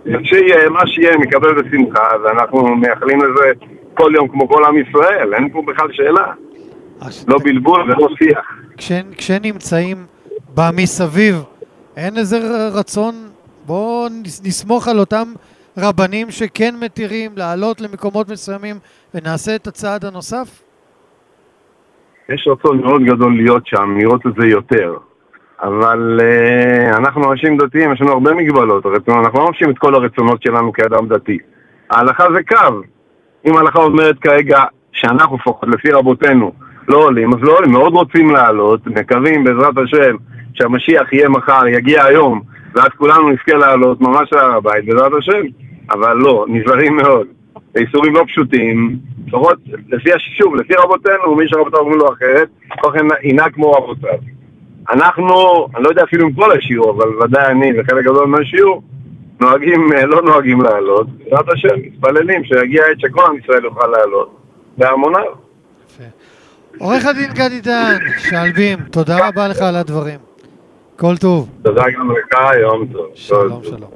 שיהיה, מה שיהיה, מקבל בשמחה, ואנחנו מייחלים לזה כל יום כמו כל עם ישראל, אין פה בכלל שאלה. לא בלבול ולא שיח. כשנמצאים במסביב, אין איזה רצון, בואו נסמוך על אותם רבנים שכן מתירים לעלות למקומות מסוימים ונעשה את הצעד הנוסף? יש רצון מאוד גדול להיות שם, לראות את זה יותר. אבל אנחנו אנשים דתיים, יש לנו הרבה מגבלות. אנחנו לא מפשים את כל הרצונות שלנו כאדם דתי. ההלכה זה קו. אם ההלכה אומרת כרגע שאנחנו לפחות לפי רבותינו לא עולים, אז לא עולים. מאוד רוצים לעלות, מקווים בעזרת השם שהמשיח יהיה מחר, יגיע היום, ואז כולנו נזכה לעלות ממש להר הבית בעזרת השם. אבל לא, נזהרים מאוד. איסורים לא פשוטים, לפחות לפי השישוב, לפי רבותינו, מי שרבותיו אומרים לו אחרת, כוחן ינהג כמו רבותיו. אנחנו, אני לא יודע אפילו עם כל השיעור, אבל ודאי אני וחלק גדול מהשיעור, נוהגים, לא נוהגים לעלות, בעזרת השם, מתפללים שיגיע עת שכל עם ישראל יוכל לעלות, בהמוניו. עורך הדין גדי דהן, שלבים, תודה רבה לך על הדברים. כל טוב. תודה גם לך, יום טוב. שלום, שלום.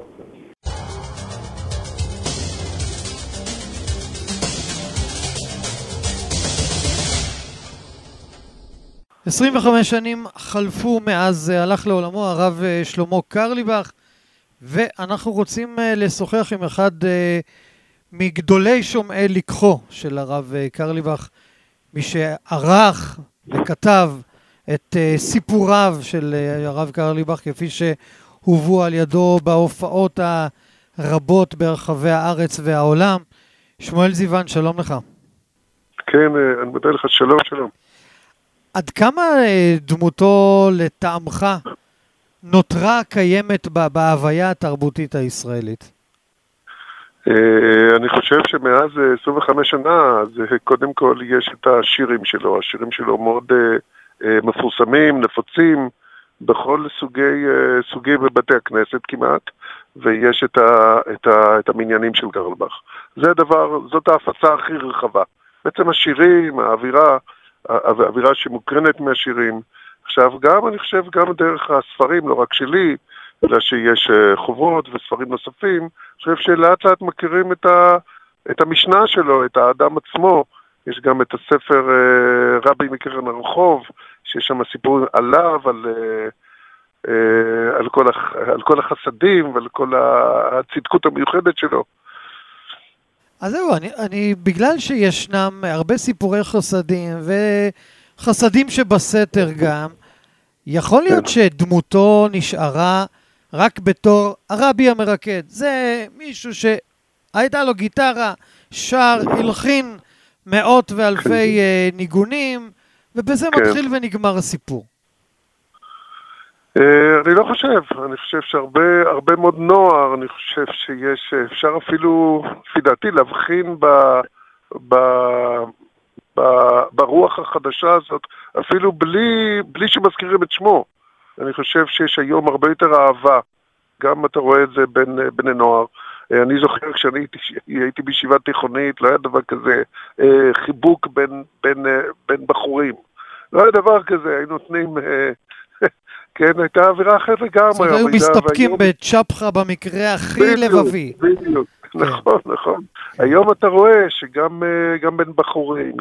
,25 שנים חלפו מאז הלך לעולמו הרב שלמה קרליבך, ואנחנו רוצים לשוחח עם אחד מגדולי שומעי לקחו של הרב קרליבך, מי שערך וכתב את סיפוריו של הרב קרליבך כפי שהובאו על ידו בהופעות הרבות ברחבי הארץ והעולם. שמואל זיוון, שלום לך. כן, אני מודה לך, שלום, שלום. עד כמה דמותו לטעמך נותרה קיימת בהוויה התרבותית הישראלית? אני חושב שמאז 25 שנה, אז קודם כל יש את השירים שלו. השירים שלו מאוד מפורסמים, נפוצים, בכל סוגי בבתי הכנסת כמעט, ויש את המניינים של קרליבך. זאת ההפצה הכי רחבה. בעצם השירים, האווירה שמוקרנת מהשירים. עכשיו גם, אני חושב, גם דרך הספרים, לא רק שלי, אלא שיש חוברות וספרים נוספים, אני חושב שלאט לאט מכירים את המשנה שלו, את האדם עצמו. יש גם את הספר רבי מקרן הרחוב, שיש שם סיפור עליו, על כל החסדים ועל כל הצדקות המיוחדת שלו. אז זהו, אני בגלל שישנם הרבה סיפורי חסדים וחסדים שבסתר גם, יכול להיות שדמותו נשארה רק בתור הרבי המרקד. זה מישהו שהייתה לו גיטרה, שר, הלחין מאות ואלפי ניגונים, ובזה מתחיל ונגמר הסיפור. אני לא חושב, אני חושב שהרבה מאוד נוער, אני חושב אפשר אפילו, לפי דעתי, להבחין ברוח החדשה הזאת, אפילו בלי שמזכירים את שמו. אני חושב שיש היום הרבה יותר אהבה, גם אתה רואה את זה בין בני נוער. אני זוכר כשאני הייתי בישיבה תיכונית, לא היה דבר כזה, חיבוק בין בחורים. לא היה דבר כזה, היינו נותנים... כן, הייתה אווירה אחרת לגמרי. זאת היו מסתפקים בצ'פחה במקרה הכי לבבי. בדיוק, נכון. היום אתה רואה שגם בין בחורים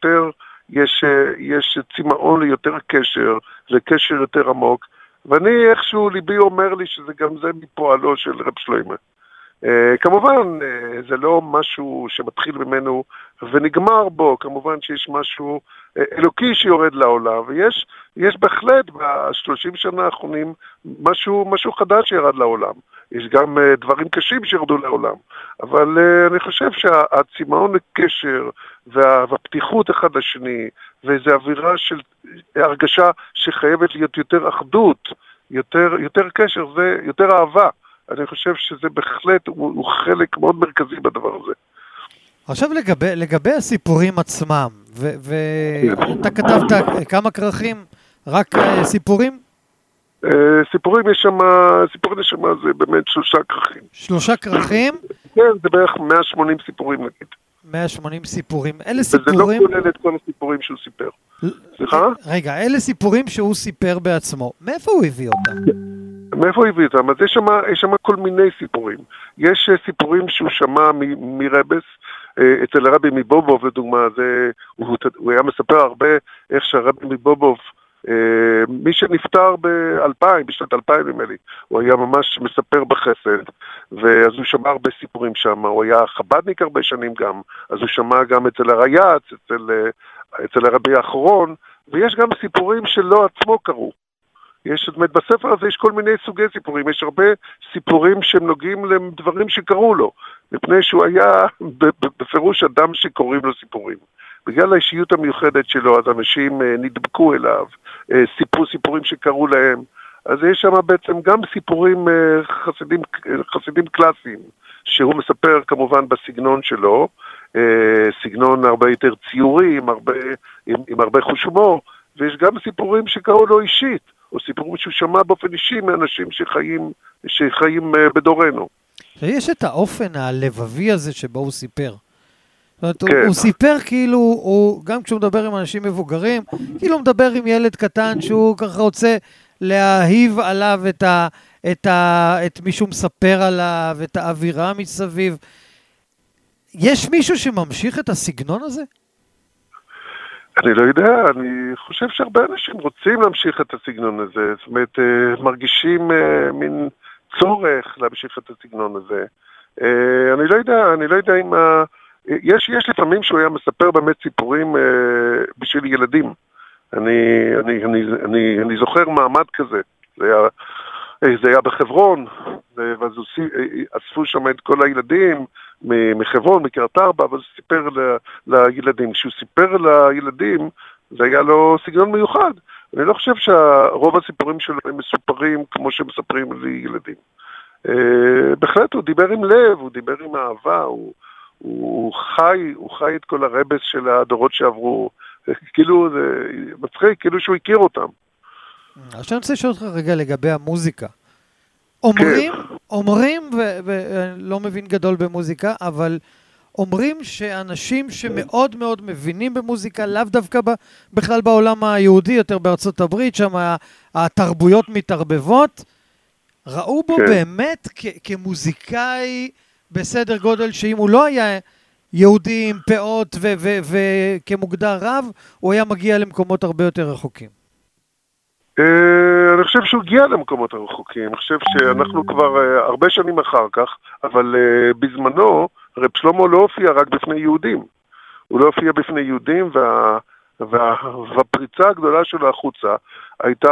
יש צמאון ליותר קשר, זה קשר יותר עמוק, ואני איכשהו ליבי אומר לי שזה גם זה מפועלו של רב שלמה. כמובן, זה לא משהו שמתחיל ממנו ונגמר בו, כמובן שיש משהו אלוקי שיורד לעולם, ויש בהחלט ב30 שנה האחרונים משהו חדש שירד לעולם. יש גם דברים קשים שירדו לעולם, אבל אני חושב שהצמאון לקשר והפתיחות אחד לשני, ואיזו אווירה של הרגשה שחייבת להיות יותר אחדות, יותר קשר, זה יותר אהבה. אני חושב שזה בהחלט, הוא חלק מאוד מרכזי בדבר הזה. עכשיו לגבי הסיפורים עצמם, ואתה כתבת כמה כרכים, רק סיפורים? סיפורים יש שם זה באמת 3 כרכים. 3 כרכים? כן, זה בערך 180 סיפורים נגיד. 180 סיפורים. אלה סיפורים... וזה לא כולל את כל הסיפורים שהוא סיפר. סליחה? רגע, אלה סיפורים שהוא סיפר בעצמו. מאיפה הוא הביא אותם? מאיפה הוא הביא אותם? אז יש שם כל מיני סיפורים. יש סיפורים שהוא שמע מרבס, אצל הרבי מבובוב לדוגמה, הוא היה מספר הרבה איך שהרבי מבובוב, מי שנפטר בשנת 2000 נדמה לי, הוא היה ממש מספר בחסד, ואז הוא שמע הרבה סיפורים שם, הוא היה חבדניק הרבה שנים גם, אז הוא שמע גם אצל הרייץ, אצל הרבי האחרון, ויש גם סיפורים שלא עצמו קרו. בספר הזה יש כל מיני סוגי סיפורים, יש הרבה סיפורים שהם נוגעים לדברים שקרו לו, מפני שהוא היה בפירוש אדם שקוראים לו סיפורים. בגלל האישיות המיוחדת שלו, אז אנשים נדבקו אליו, סיפרו סיפורים שקרו להם, אז יש שם בעצם גם סיפורים חסידים קלאסיים, שהוא מספר כמובן בסגנון שלו, סגנון הרבה יותר ציורי, עם הרבה חוש הומור, ויש גם סיפורים שקרו לו אישית, או סיפורים שהוא שמע באופן אישי מאנשים שחיים בדורנו. יש את האופן הלבבי הזה שבו הוא סיפר. זאת אומרת, הוא סיפר כאילו, גם כשהוא מדבר עם אנשים מבוגרים, כאילו הוא מדבר עם ילד קטן שהוא ככה רוצה להאהיב עליו את מי שהוא מספר עליו, את האווירה מסביב. יש מישהו שממשיך את הסגנון הזה? אני לא יודע, אני חושב שהרבה אנשים רוצים להמשיך את הסגנון הזה, זאת אומרת, מרגישים מין צורך להמשיך את הסגנון הזה. אני לא יודע אם... יש לפעמים שהוא היה מספר באמת סיפורים בשביל ילדים. אני זוכר מעמד כזה, זה היה בחברון, ואז אספו שם את כל הילדים מחברון, מקריית ארבע, אבל הוא סיפר לילדים. כשהוא סיפר לילדים, זה היה לו סגנון מיוחד. אני לא חושב שרוב הסיפורים שלו הם מסופרים כמו שמספרים לילדים. בהחלט הוא דיבר עם לב, הוא דיבר עם אהבה, הוא חי את כל הרבס של הדורות שעברו, כאילו זה מצחיק, כאילו שהוא הכיר אותם. עכשיו אני רוצה לשאול אותך רגע לגבי המוזיקה. אומרים, ולא מבין גדול במוזיקה, אבל אומרים שאנשים שמאוד מאוד מבינים במוזיקה, לאו דווקא בכלל בעולם היהודי, יותר בארצות הברית, שם התרבויות מתערבבות, ראו בו באמת כמוזיקאי בסדר גודל שאם הוא לא היה יהודי עם פאות וכמוגדר רב, הוא היה מגיע למקומות הרבה יותר רחוקים. אני חושב שהוא הגיע למקומות הרחוקים, אני חושב שאנחנו כבר הרבה שנים אחר כך, אבל בזמנו רב שלמה לא הופיע רק בפני יהודים. הוא לא הופיע בפני יהודים, והפריצה הגדולה שלו החוצה הייתה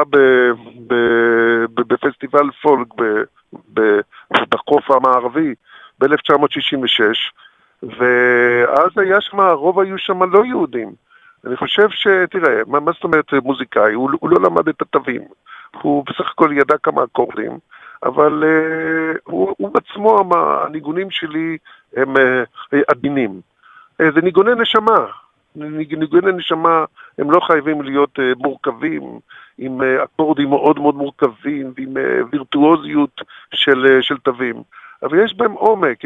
בפסטיבל פולק בחוף המערבי ב-1966, ואז היה שם, הרוב היו שם לא יהודים. אני חושב תראה, מה זאת אומרת מוזיקאי? הוא לא למד את התווים, הוא בסך הכל ידע כמה אקורדים, אבל הוא בעצמו, הניגונים שלי הם עדינים. זה ניגוני נשמה. ניגוני נשמה הם לא חייבים להיות מורכבים, עם אקורדים מאוד מאוד מורכבים, ועם וירטואוזיות של תווים. אבל יש בהם עומק,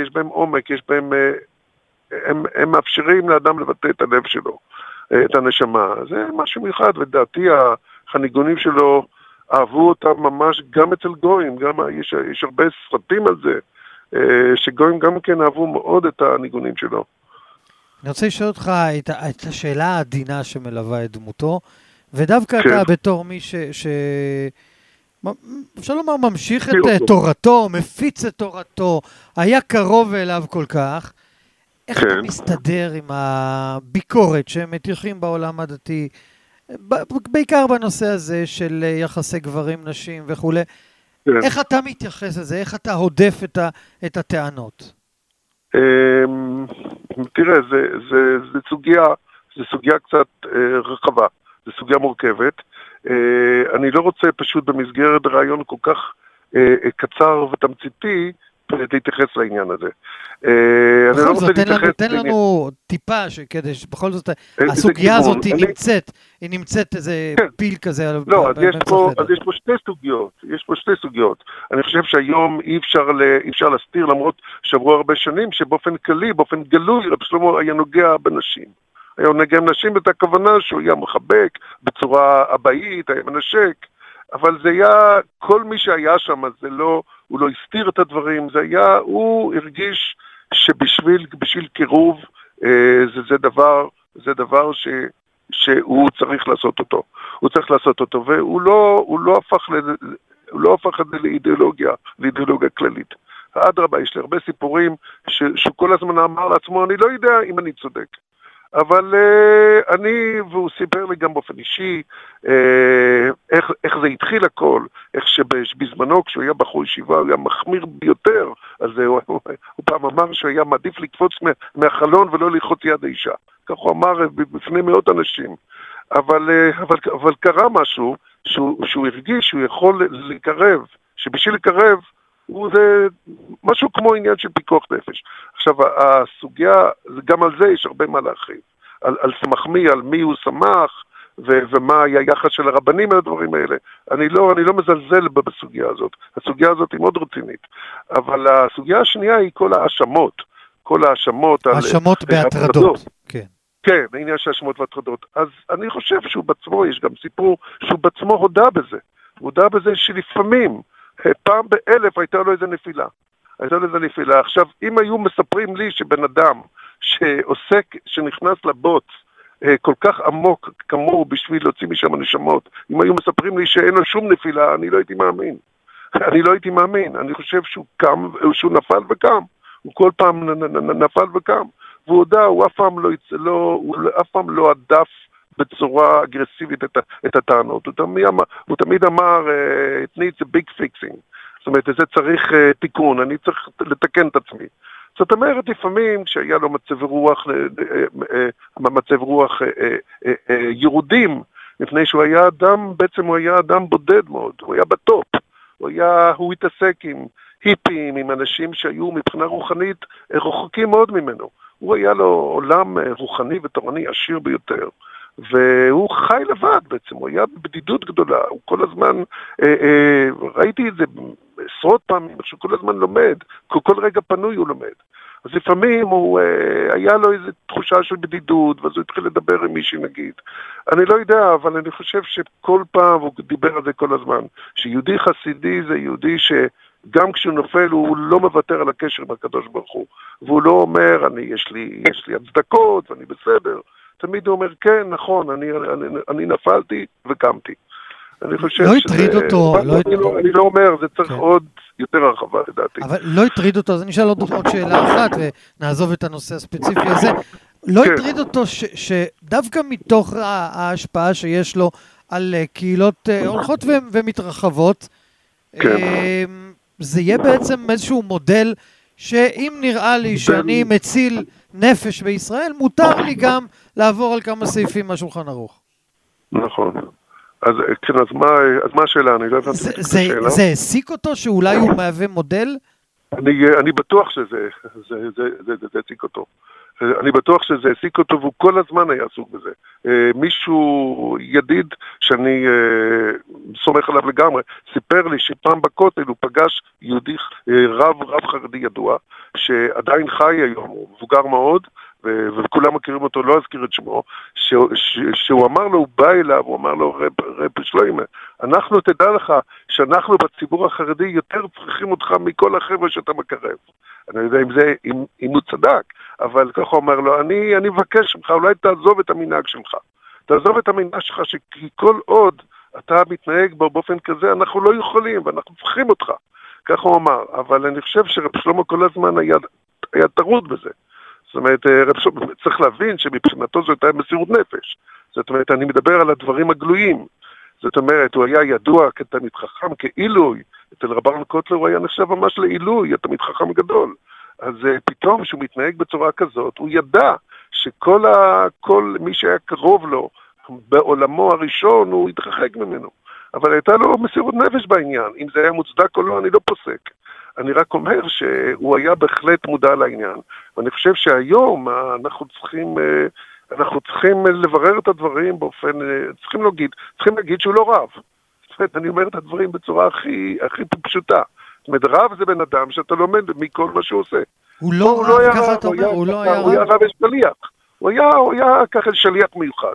הם מאפשרים לאדם לבטא את הלב שלו, את הנשמה. זה משהו מיוחד, ודעתי הניגונים שלו אהבו אותם ממש גם אצל גויים, יש הרבה סרטים על זה, שגויים גם כן אהבו מאוד את הניגונים שלו. אני רוצה לשאול אותך את השאלה העדינה שמלווה את דמותו, ודווקא אתה בתור מי אפשר לומר ממשיך את תורתו, מפיץ את תורתו, היה קרוב אליו כל כך, איך אתה מסתדר עם הביקורת שהם מטיחים בעולם הדתי, בעיקר בנושא הזה של יחסי גברים, נשים וכו'. איך אתה מתייחס לזה? איך אתה הודף את הטענות? תראה, זה סוגיה קצת רחבה, זה סוגיה מורכבת. אני לא רוצה פשוט במסגרת רעיון כל כך קצר ותמציתי להתייחס לעניין הזה. בכל זאת, תן לנו טיפה, כדי שבכל זאת הסוגיה הזאת היא נמצאת איזה פיל כזה. לא, אז יש פה שתי סוגיות. אני חושב שהיום אי אפשר להסתיר, למרות שעברו הרבה שנים, שבאופן כללי, באופן גלוי, רב שלמה היה נוגע בנשים. היה נוגע בנשים את הכוונה שהוא היה מחבק בצורה אבאית, היה מנשק. אבל זה היה, כל מי שהיה שם, זה לא, הוא לא הסתיר את הדברים, זה היה, הוא הרגיש שבשביל קירוב, זה דבר שהוא צריך לעשות אותו. הוא צריך לעשות אותו, והוא לא הפך את זה לאידיאולוגיה כללית. אדרבה, יש לי הרבה סיפורים שהוא כל הזמן אמר לעצמו, אני לא יודע אם אני צודק. אבל והוא סיפר לי גם באופן אישי, איך זה התחיל הכל, איך שבזמנו כשהוא היה בחור ישיבה, הוא היה מחמיר ביותר, אז הוא פעם אמר שהוא היה מעדיף לקפוץ מהחלון ולא ללחוץ יד האישה. כך הוא אמר בפני מאות אנשים. אבל קרה משהו, שהוא הרגיש שהוא יכול לקרב, שבשביל לקרב, זה משהו כמו עניין של פיקוח נפש. עכשיו, הסוגיה, גם על זה יש הרבה מה להרחיב. על סמך על מי הוא שמח, ומה היה היחס של הרבנים על הדברים האלה. אני לא מזלזל בסוגיה הזאת. הסוגיה הזאת היא מאוד רצינית. אבל הסוגיה השנייה היא כל ההאשמות. האשמות בהטרדות. כן. כן, העניין של האשמות והטרדות. אז אני חושב שהוא בעצמו, יש גם סיפור שהוא בעצמו הודה בזה. הוא הודה בזה שלפעמים, פעם באלף הייתה לו איזה נפילה. עכשיו, אם היו מספרים לי שבן אדם שנכנס לבוץ כל כך עמוק כמוהו בשביל להוציא משם הנשמות, אם היו מספרים לי שאין לו שום נפילה, אני לא הייתי מאמין. אני חושב שהוא נפל וקם. הוא כל פעם נפל וקם. והוא הודה, הוא אף פעם לא עדף בצורה אגרסיבית את הטענות. הוא תמיד אמר, it needs a big fixing. זאת אומרת, זה צריך תיקון, אני צריך לתקן את עצמי. זאת אומרת, לפעמים כשהיה לו מצב רוח ירודים, לפני שהוא היה אדם, בעצם הוא היה אדם בודד מאוד, הוא היה בטופ. הוא התעסק עם היפים, עם אנשים שהיו מבחינה רוחנית רחוקים מאוד ממנו. הוא היה לו עולם רוחני ותורני עשיר ביותר. והוא חי לבד בעצם, הוא היה בבדידות גדולה, הוא כל הזמן, ראיתי את זה עשרות פעמים, שהוא כל הזמן לומד, כל רגע פנוי הוא לומד. אז לפעמים היה לו איזו תחושה של בדידות, ואז הוא התחיל לדבר עם מישהי נגיד. אני לא יודע, אבל אני חושב שכל פעם, הוא דיבר על זה כל הזמן, שיהודי חסידי זה יהודי שגם כשהוא נופל הוא לא מוותר על הקשר עם הקדוש ברוך הוא, והוא לא אומר, יש לי הצדקות ואני בסדר. תמיד הוא אומר, כן, נכון, אני נפלתי וקמתי. אני חושב לא הטריד אותו, אני לא אומר, זה צריך עוד יותר הרחבה לדעתי. אבל לא הטריד אותו, אז אני אשאל עוד שאלה אחת, ונעזוב את הנושא הספציפי הזה. לא הטריד אותו שדווקא מתוך ההשפעה שיש לו על קהילות הולכות ומתרחבות, זה יהיה בעצם איזשהו מודל שאם נראה לי שאני מציל נפש בישראל, מותר לי גם לעבור על כמה סעיפים מהשולחן ערוך. נכון. אז מה השאלה? אני לא הבנתי את השאלה. זה העסיק אותו שאולי הוא מהווה מודל? אני בטוח שזה העסיק אותו. אני בטוח שזה העסיק אותו, והוא כל הזמן היה עסוק בזה. מישהו ידיד שאני סומך עליו לגמרי, סיפר לי שפעם בכותל הוא פגש יהודי רב חרדי ידוע, שעדיין חי היום, הוא מבוגר מאוד, וכולם מכירים אותו, לא אזכיר את שמו, שהוא אמר לו, הוא בא אליו, הוא אמר לו, רב שלוימה, אנחנו תדע לך שאנחנו בציבור החרדי יותר צריכים אותך מכל החבר'ה שאתה מקרב. אני יודע אם הוא צדק, אבל ככה הוא אומר לו, אני מבקש ממך, אולי תעזוב את המנהג שלך. תעזוב את המנהג שלך, שכל עוד אתה מתנהג באופן כזה, אנחנו לא יכולים, ואנחנו צריכים אותך. ככה הוא אמר, אבל אני חושב שרב שלמה כל הזמן היה טרוד בזה. זאת אומרת, צריך להבין שמבחינתו זאת הייתה מסירות נפש. זאת אומרת, אני מדבר על הדברים הגלויים. זאת אומרת, הוא היה ידוע כתלמיד חכם, כעילוי. אצל רבן קוטלר הוא היה נחשב ממש לעילוי, תלמיד חכם גדול. אז פתאום שהוא מתנהג בצורה כזאת, הוא ידע שכל מי שהיה קרוב לו בעולמו הראשון, הוא התרחק ממנו. אבל הייתה לו מסירות נפש בעניין. אם זה היה מוצדק או לא, אני לא פוסק. אני רק אומר שהוא היה בהחלט מודע לעניין. ואני חושב שהיום אנחנו צריכים לברר את הדברים באופן, צריכים להגיד שהוא לא רב. זאת אומרת, אני אומר את הדברים בצורה הכי פשוטה. זאת אומרת, רב זה בן אדם שאתה לומד מכל מה שהוא עושה. הוא לא רב, ככה אתה אומר, הוא לא היה רב. הוא היה רב שליח. הוא היה ככה שליח מיוחד.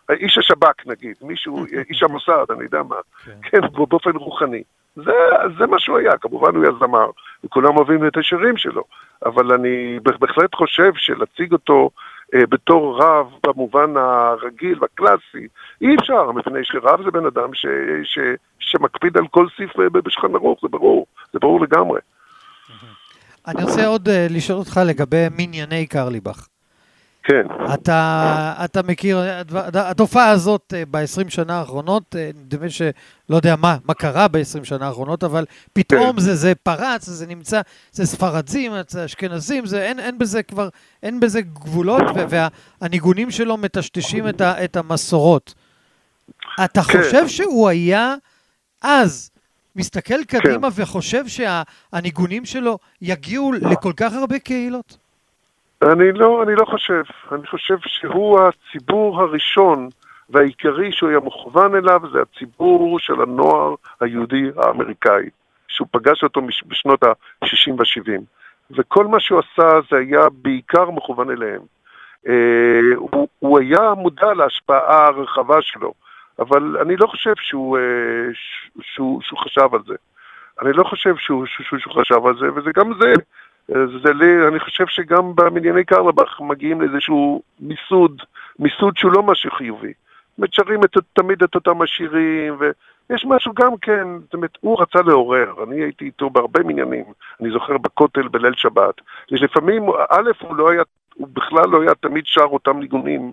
איש השב"כ נגיד, מישהו, איש המוסד, אני יודע מה, כן, באופן רוחני. זה מה שהוא היה, כמובן הוא היה זמר, וכולם אוהבים את השירים שלו, אבל אני בהחלט חושב שלהציג אותו בתור רב במובן הרגיל והקלאסי, אי אפשר, מפני שרב זה בן אדם שמקפיד על כל סעיף בשולחן ערוך, זה ברור לגמרי. אני רוצה עוד לשאול אותך לגבי מנייני קרליבך. כן. אתה מכיר, התופעה הזאת ב-20 שנה האחרונות, נדמה שלא יודע מה קרה ב-20 שנה האחרונות, אבל פתאום זה פרץ, זה נמצא, זה ספרדים, זה אשכנזים, אין בזה גבולות, והניגונים שלו מטשטשים את המסורות. אתה חושב שהוא היה אז מסתכל קדימה וחושב שהניגונים שלו יגיעו לכל כך הרבה קהילות? אני לא חושב. אני חושב שהוא הציבור הראשון והעיקרי שהוא היה מוכוון אליו, זה הציבור של הנוער היהודי האמריקאי, שהוא פגש אותו בשנות ה-60 וה-70. וכל מה שהוא עשה זה היה בעיקר מכוון אליהם. הוא היה מודע להשפעה הרחבה שלו, אבל אני לא חושב שהוא חשב על זה. אני לא חושב שהוא חשב על זה, וזה גם זה. אני חושב שגם במנייני קרליבך מגיעים לאיזשהו מיסוד שהוא לא משהו חיובי. שרים תמיד את אותם השירים, ויש משהו גם כן, זאת אומרת, הוא רצה לעורר. אני הייתי איתו בהרבה מניינים, אני זוכר בכותל בליל שבת. לפעמים, הוא בכלל לא היה תמיד שר אותם ניגונים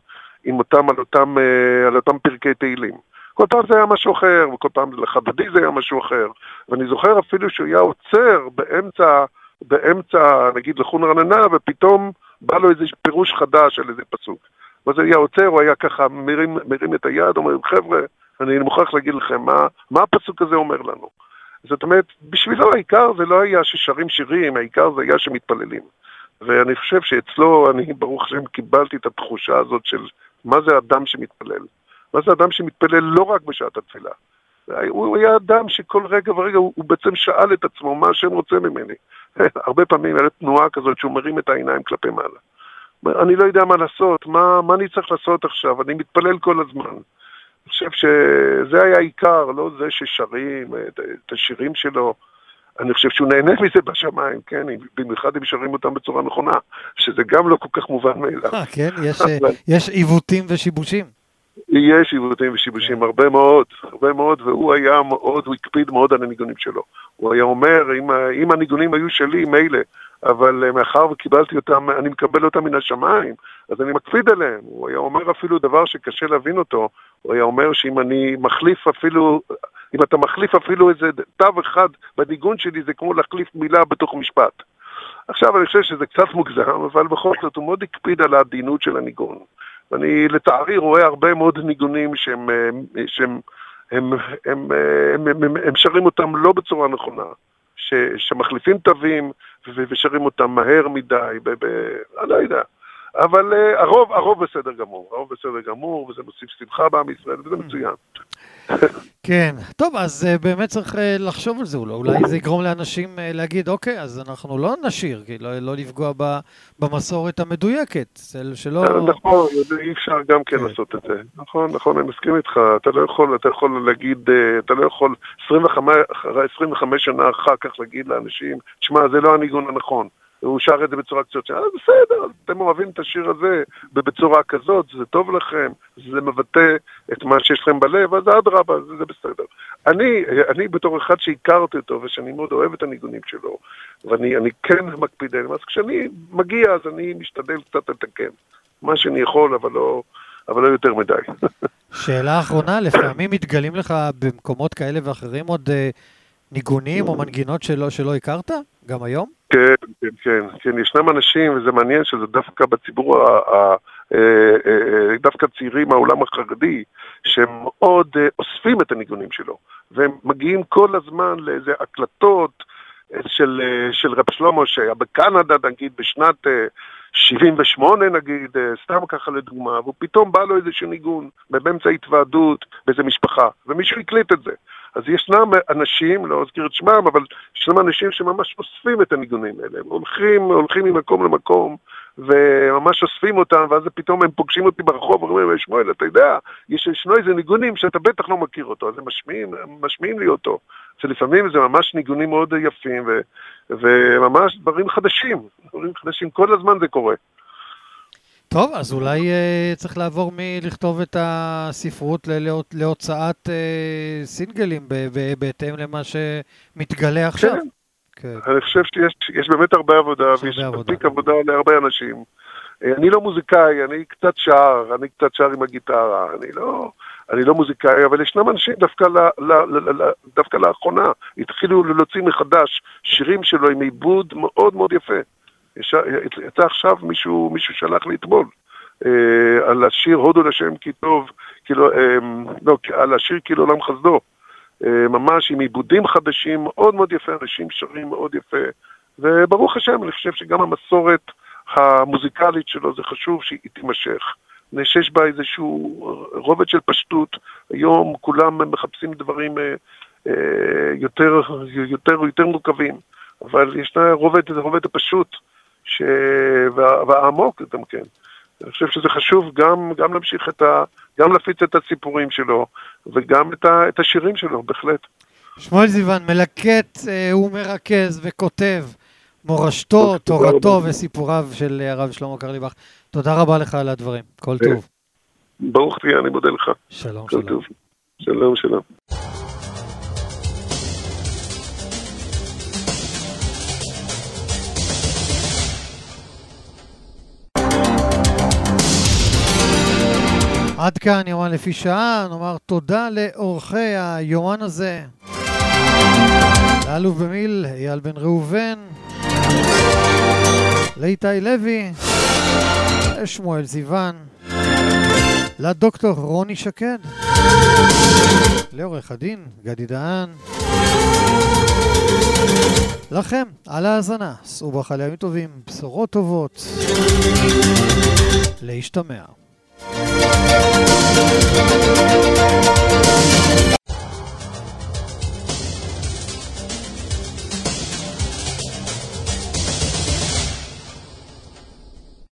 על אותם פרקי תהילים. כל פעם זה היה משהו אחר, וכל פעם לחבדי זה היה משהו אחר. ואני זוכר אפילו שהוא היה עוצר באמצע, נגיד, לחון רננה, ופתאום בא לו איזה פירוש חדש על איזה פסוק. ואז היה עוצר, הוא היה ככה מרים את היד, אומר, חבר'ה, אני מוכרח להגיד לכם, מה הפסוק הזה אומר לנו? זאת אומרת, בשבילו העיקר זה לא היה ששרים שירים, העיקר זה היה שמתפללים. ואני חושב שאצלו, אני ברוך השם קיבלתי את התחושה הזאת של מה זה אדם שמתפלל. מה זה אדם שמתפלל לא רק בשעת התפילה. הוא היה אדם שכל רגע ורגע הוא בעצם שאל את עצמו מה השם רוצה ממני. הרבה פעמים היה תנועה כזאת שהוא מרים את העיניים כלפי מעלה. אני לא יודע מה לעשות, מה אני צריך לעשות עכשיו, אני מתפלל כל הזמן. אני חושב שזה היה העיקר, לא זה ששרים את השירים שלו. אני חושב שהוא נהנה מזה בשמיים, כן, במיוחד אם שרים אותם בצורה נכונה, שזה גם לא כל כך מובן מאליו. כן, יש עיוותים ושיבושים. יש עיוותים ושיבושים, הרבה מאוד, והוא היה מאוד, הוא הקפיד מאוד על הניגונים שלו. הוא היה אומר, אם הניגונים היו שלי, מילא, אבל מאחר וקיבלתי אותם, אני מקבל אותם מן השמיים, אז אני מקפיד עליהם. הוא היה אומר אפילו דבר שקשה להבין אותו, הוא היה אומר שאם אני מחליף אפילו, אם אתה מחליף אפילו איזה תו אחד בניגון שלי, זה כמו להחליף מילה בתוך משפט. עכשיו אני חושב שזה קצת מוגזם, אבל בכל זאת הוא מאוד הקפיד על העדינות של הניגון. ואני לצערי רואה הרבה מאוד ניגונים שהם שרים אותם לא בצורה נכונה, שמחליפים תווים ושרים אותם מהר מדי, אני לא יודע. אבל הרוב בסדר גמור, וזה מוסיף שמחה בעם ישראל, וזה מצוין. כן, טוב, אז באמת צריך לחשוב על זה, אולי זה יגרום לאנשים להגיד, אוקיי, אז אנחנו לא נשיר, כי לא לפגוע במסורת המדויקת, שלא... נכון, אי אפשר גם כן לעשות את זה, נכון, אני מסכים איתך, אתה יכול להגיד, אתה לא יכול 25 שנה אחר כך להגיד לאנשים, תשמע, זה לא הניגון הנכון. הוא שר את זה בצורה קצת, בסדר, אתם אוהבים את השיר הזה בצורה כזאת, זה טוב לכם, זה מבטא את מה שיש לכם בלב, אז אדרבה, זה בסדר. אני בתור אחד שהכרתי אותו, ושאני מאוד אוהב את הניגונים שלו, ואני כן מקפיד עליהם, אז כשאני מגיע, אז אני משתדל קצת לתקן. מה שאני יכול, אבל לא יותר מדי. שאלה אחרונה, לפעמים מתגלים לך במקומות כאלה ואחרים עוד ניגונים או מנגינות שלא הכרת? גם היום? כן, ישנם אנשים, וזה מעניין שזה דווקא בציבור, דווקא צעירים מהעולם החרדי, שהם מאוד אוספים את הניגונים שלו, והם מגיעים כל הזמן לאיזה הקלטות של רב שלמה, שהיה בקנדה, נגיד, בשנת 78, נגיד, סתם ככה לדוגמה, ופתאום בא לו איזשהו ניגון, באמצע התוועדות, באיזה משפחה, ומישהו הקליט את זה. אז ישנם אנשים, לא אזכיר את שמם, אבל ישנם אנשים שממש אוספים את הניגונים האלה. הם הולכים ממקום למקום, וממש אוספים אותם, ואז פתאום הם פוגשים אותי ברחוב, ואומרים, שמואל, אתה יודע, ישנו איזה ניגונים שאתה בטח לא מכיר אותו, אז הם משמיעים לי אותו. שלפעמים זה ממש ניגונים מאוד יפים, וממש דברים חדשים, כל הזמן זה קורה. טוב, אז אולי צריך לעבור מלכתוב את הספרות להוצאת סינגלים בהתאם למה שמתגלה עכשיו. כן. אני חושב שיש באמת הרבה עבודה, ויש מספיק עבודה להרבה אנשים. אני לא מוזיקאי, אני קצת שר עם הגיטרה, אני לא מוזיקאי, אבל ישנם אנשים דווקא לאחרונה, התחילו להוציא מחדש שירים שלו עם עיבוד מאוד מאוד יפה. יצא עכשיו מישהו שלח לי אתמול על השיר הודו לשם כי טוב, על השיר כאילו עולם חסדו, ממש עם עיבודים חדשים מאוד מאוד יפה, אנשים שרים מאוד יפה, וברוך השם אני חושב שגם המסורת המוזיקלית שלו זה חשוב שהיא תימשך, שיש בה איזשהו רובד של פשטות. היום כולם מחפשים דברים יותר מורכבים, אבל ישנה רובד הפשוט והעמוק גם כן. אני חושב שזה חשוב גם להמשיך גם להפיץ את הסיפורים שלו, וגם את השירים שלו, בהחלט. שמואל זיוון, מלקט ומרכז וכותב מורשתו, תורתו וסיפוריו של הרב שלמה קרליבך. תודה רבה לך על הדברים. כל טוב. ברוך תהיה, אני מודה לך. שלום, כל טוב. שלום, שלום. עד כאן יומן לפי שעה, נאמר תודה לאורחי היומן הזה. לאלוף במיל, אייל בן ראובן, לאיתי לוי, לשמואל זיוון, לדוקטור רוני שקד, לעורך הדין גדי דהן. לכם על ההאזנה, סעו בחלי ימים טובים, בשורות טובות, להשתמע.